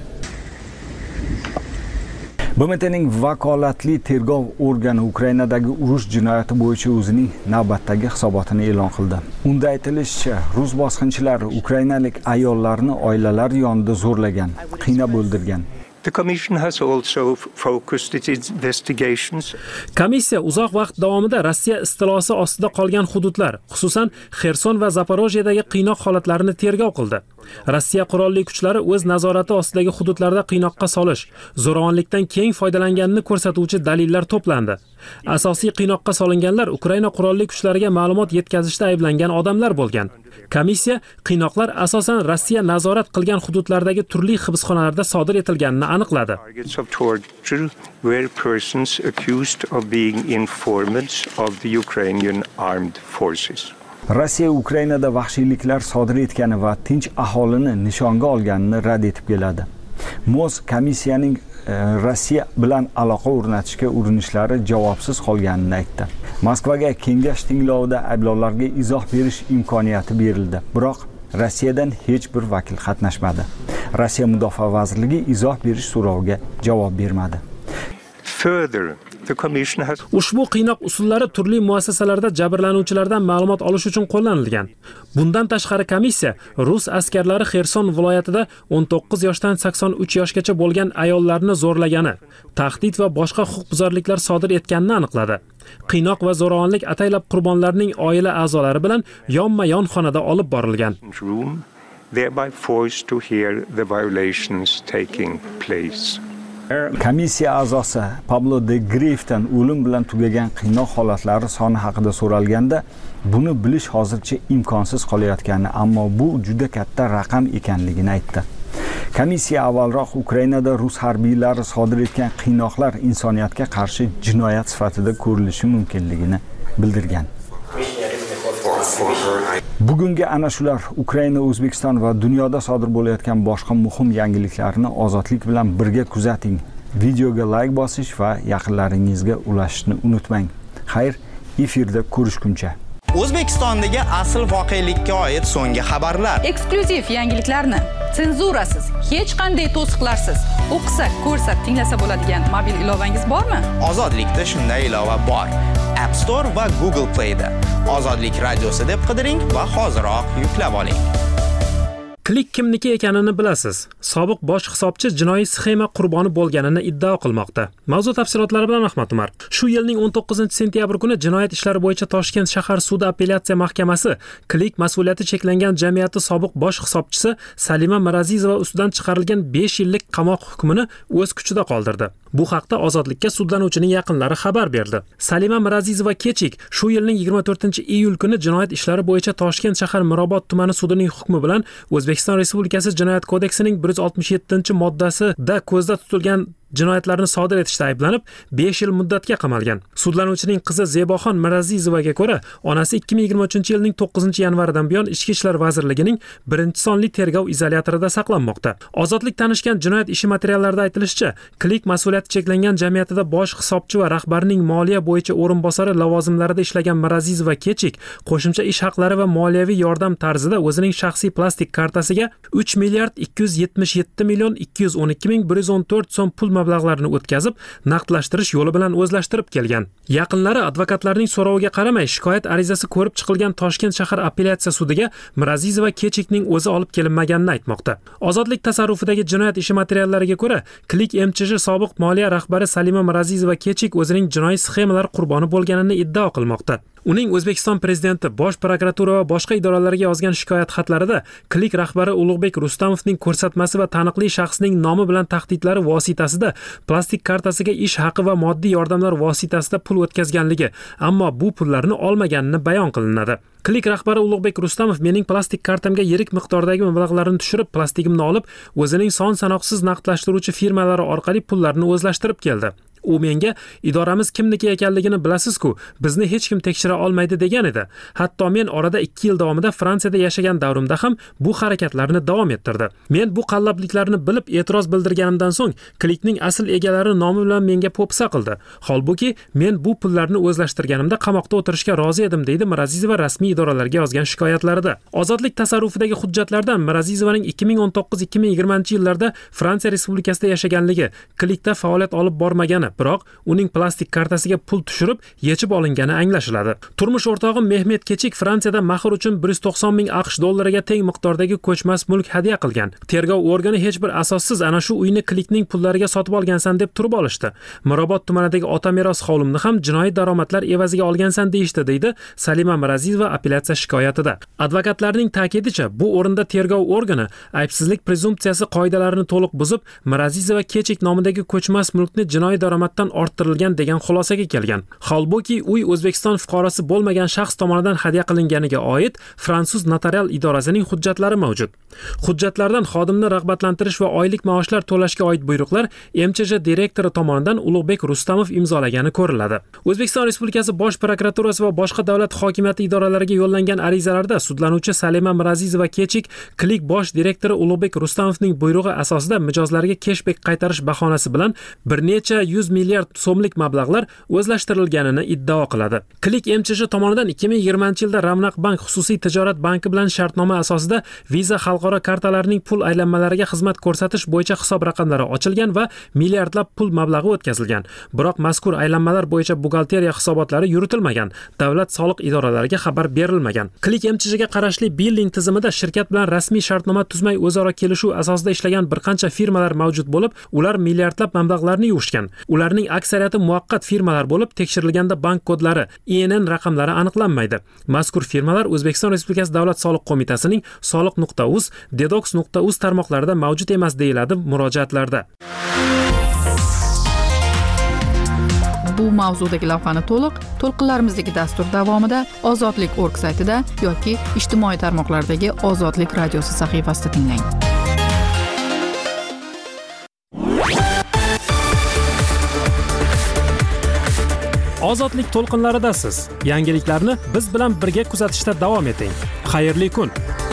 B M T'ning vakolatli tergov organi Ukrainadagi urush jinoyati bo'yicha o'zining navbatdagi hisobotini e'lon qildi. Unda aytilishicha, rus bosqinchilari ukrainalik ayollarni oilalari yonida zo'rlagan, qiynab o'ldirgan. The Commission has also focused its investigations. Komissiya uzoq vaqt davomida Rossiya istilosi ostida qolgan hududlar, xususan Xerson va Zaporojyedagi qiynoq holatlarini tergov qildi. Rossiya qurolli kuchlari o'z nazorati ostidagi hududlarda qiynoqqa solish, zo'ravonlikdan keng foydalanganini ko'rsatuvchi dalillar to'plandi. Asosiy qiynoqqa solinganlar Ukraina qurolli kuchlariga ma'lumot yetkazishda ayblangan odamlar bo'lgan. Komissiya qiynoqlar asosan Rossiya nazorat qilgan hududlardagi turli hibsxonalarda sodir etilganini aniqladi. Targets of torture were persons accused of being informants of the Ukrainian armed forces. Rossiya Ukrainada vahshiyliklar sodir etgani va tinch aholini nishonga olganini rad etib keladi. MOZ komissiyaning Rossiya bilan aloqa o'rnatishga urinishlari javobsiz qolganini aytdi. Moskvaga kengash tinglovida ayblovlarga izoh berish imkoniyati berildi, biroq Rossiyadan hech bir vakil qatnashmadi. Rossiya Mudofaa vazirligi izoh berish so'roviga javob bermadi. Further, the commission has Ushbu qiynoq usullari turli muassasalarda jabrlanuvchilardan ma'lumot olish uchun qo'llanilgan. Bundan tashqari komissiya rus askarlari Xerson viloyatida o'n to'qqiz yoshdan sakson uch yoshgacha bo'lgan ayollarni zo'rlagani, tahdid va boshqa huquqbuzarliklar sodir etganini aniqladi. Qiynoq va zo'ravonlik ataylab qurbonlarning oila a'zolari bilan yonma-yon xonada olib borilgan. room, thereby forced to hear the violations taking place. Komissiya a'zosi Pablo de Grifdan o'lim bilan tugagan qiynoq holatlari soni haqida so'ralganda, buni bilish hozircha imkonsiz qolayotgani, ammo bu juda katta raqam ekanligini aytdi. Komissiya avvalroq Ukrainada rus harbiylari sodir etgan qiynoqlar insoniyatga qarshi jinoyat sifatida ko'rilishi mumkinligini bildirgan. Bugungi ana shular Ukraina, O'zbekiston va dunyoda sodir bo'layotgan boshqa muhim yangiliklarni ozodlik bilan birga kuzating. Videoga like bosish va yaqinlaringizga ulashishni unutmang. Xayr, efirda ko'rishguncha. O'zbekistondagi asl voqelikka oid so'nggi xabarlar, eksklyuziv yangiliklarni senzurasiz, hech qanday to'siqlarsiz o'qisa, ko'rsa, tinglasa bo'ladigan mobil ilovangiz bormi? Ozodlikda shunday ilova bor. App Store va Google Play da Ozodlik radiosi deb qidiring va hoziroq yuklab oling. Klik kimniki ekanini bilasiz. Sobiq bosh hisobchi jinoiy sxema qurboni bo'lganini iddao qilmoqda. Mavzu tafsilotlari bilan Ahmad Umar. Shu yilning o'n to'qqizinchi sentyabr kuni jinoyat ishlari bo'yicha Toshkent shahar sudi apellyatsiya mahkamasi Klik mas'uliyati cheklangan jamiyati sobiq bosh hisobchisi Salima Mirazizova ustidan chiqarilgan besh yillik qamoq hukmini o'z kuchida qoldirdi. Bu haqda Ozodlikka sudlanuvchining yaqinlari xabar berdi. Salima Mirazizova Kechik shu yilning yigirma to'rtinchi iyul kuni jinoyat ishlari bo'yicha Toshkent shahar Mirobod tumani sudining hukmi bilan O'zbekiston Respublikasi Jinoyat kodeksining bir yuz oltmish yettinchi moddasida ko'zda tutilgan jinoyatlarni sodir etishda ayblanib besh yil muddatga qamalgan. Sudlanuvchining qizi Zeboxon Mirazizovaga ko'ra, onasi ikki ming yigirma uchinchi yilning to'qqizinchi yanvaridan buyon Ichki ishlar vazirligining birinchi sonli tergov izolyatorida saqlanmoqda. Ozodlik tanishgan jinoyat ishi materiallarida aytilishicha, Klik mas'uliyati cheklangan jamiyatida bosh hisobchi va rahbarning moliya bo'yicha o'rinbosari lavozimlarida ishlagan Mirazizova Kechik qo'shimcha ish haqlari va moliyaviy yordam tarzida o'zining shaxsiy plastik kartasiga uch milliard ikki yuz yetmish yetti million ikki yuz o'n ikki ming bir yuz o'n to'rt so'm pul mablag'larini o'tkazib, naqdlashtirish yo'li bilan o'zlashtirib kelgan. Yaqinlari advokatlarning so'roviga qaramay shikoyat arizasi ko'rib chiqilgan Toshkent shahar apellyatsiya sudiga Mirazizova Kechikning o'zi olib kelinmaganini aytmoqda. Ozodlik tasarrufidagi jinoyat ishi materiallariga ko'ra, Klik M Ch J sobiq moliya rahbari Salima Mirazizova Kechik o'zining jinoiy sxemalar qurboni bo'lganini iddao qilmoqda. Uning O'zbekiston prezidenti, bosh prokuratura va boshqa idoralarga yozgan shikoyat xatlarida Klik rahbari Ulug'bek Rustamovning ko'rsatmasi va taniqli shaxsning nomi bilan tahdidlari vositasida plastik kartasiga ish haqi va moddiy yordamlar vositasida pul o'tkazganligi, ammo bu pullarni olmaganini bayon qilinadi. Klik rahbari Ulug'bek Rustamov mening plastik kartamga yirik miqdordagi mablag'larni tushirib, plastigimni olib, o'zining son sanoqsiz naqdlashtiruvchi firmalari orqali pullarni o'zlashtirib keldi. U menga idoramiz kimniki ekanligini bilasiz-ku, bizni hech kim tekshira olmaydi degan edi. Hatto men orada ikki yil davomida Fransiyada yashagan davrimda ham bu harakatlarni davom ettirdi. Men bu qallobliklarni bilib e'tiroz bildirganimdan so'ng Klikning asl egalari nomi bilan menga po'pisa qildi. Holbuki men bu pullarni o'zlashtirganimda qamoqda o'tirishga rozi edim, deydi Mirazizova rasmiy idoralarga yozgan shikoyatlarida. Ozodlik tasarrufidagi hujjatlardan Mirazizovaning ikki ming o'n to'qqiz ikki ming yigirmanchi yillarda Fransiya Respublikasida yashaganligi, Klikda faoliyat olib bormagani, biroq uning plastik kartasiga pul tushirib yechib olingani anglashiladi. Turmush o'rtog'im Mehmet Kechik Fransiyada mahr uchun bir yuz to'qson ming AQSh dollariga teng miqdordagi ko'chmas mulk hadya qilgan. Tergov organi hech bir asossiz ana shu uyni Klikning pullariga sotib olgansan deb turib olishdi. Mirobod tumanidagi ota meros hovlimni ham jinoiy daromadlar evaziga olgansan deyishdi, deydi Salima Mirazizova apellyatsiya shikoyatida. Advokatlarning ta'kidicha, bu o'rinda tergov organi aybsizlik prezumpsiyasi qoidalarini to'liq buzib, Mirazizova Kechik nomidagi ko'chmas mulkni jinoiy daromaddan orttirilgan degan xulosaga kelgan. Holbuki uy O'zbekiston fuqarosi bo'lmagan shaxs tomonidan hadya qilinganiga oid fransuz notarial idorasining hujjatlari mavjud. Hujjatlardan xodimni rag'batlantirish va oylik maoshlar to'lashga oid buyruqlar M Ch J direktori tomonidan Ulug'bek Rustamov imzolagani ko'riladi. O'zbekiston Respublikasi bosh prokuraturasi va boshqa davlat hokimiyati idoralariga yo'llangan arizalarda sudlanuvchi Salima Mirazizova Kechik Klik bosh direktori Ulug'bek Rustamovning buyrug'i asosida mijozlarga cashback qaytarish bahonasi bilan bir necha yuz milliard so'mlik mablag'lar o'zlashtirilganini iddao qiladi. Click M C H tomonidan ikki ming yigirmanchi yilda Ravnaq Bank xususiy tijorat banki bilan shartnoma asosida Visa xalqaro kartalarining pul aylanmalariga xizmat ko'rsatish bo'yicha hisob raqamlari ochilgan va milliardlab pul mablag'i o'tkazilgan. Biroq mazkur aylanmalar bo'yicha buxgalteriya hisobotlari yuritilmagan, davlat soliq idoralariga xabar berilmagan. Click M C H ga qarashli billing tizimida shirkat bilan rasmiy shartnoma tuzmay o'zaro kelishuv asosida ishlagan bir qancha firmalar mavjud bo'lib, ular milliardlab mablag'larni yuvishgan. Ularning aksariyati muvaqqat firmalar bo'lib, tekshirilganda bank kodlari, I N N raqamlari aniqlanmaydi. Mazkur firmalar O'zbekiston Respublikasi Davlat soliq qo'mitasining soliq nuqta uz, dedox nuqta uz tarmoqlarida mavjud emas deyiladi murojaatlarda. Bu mavzudagi lavhani to'liq to'lqinlarimizdagi dastur davomida ozodlik nokta org saytida yoki ijtimoiy tarmoqlardagi Ozodlik radiosi sahifasida tinglang. Ozodlik to'lqinlaridasiz. Yangiliklarni biz bilan birga kuzatishda davom eting. Xayrli kun.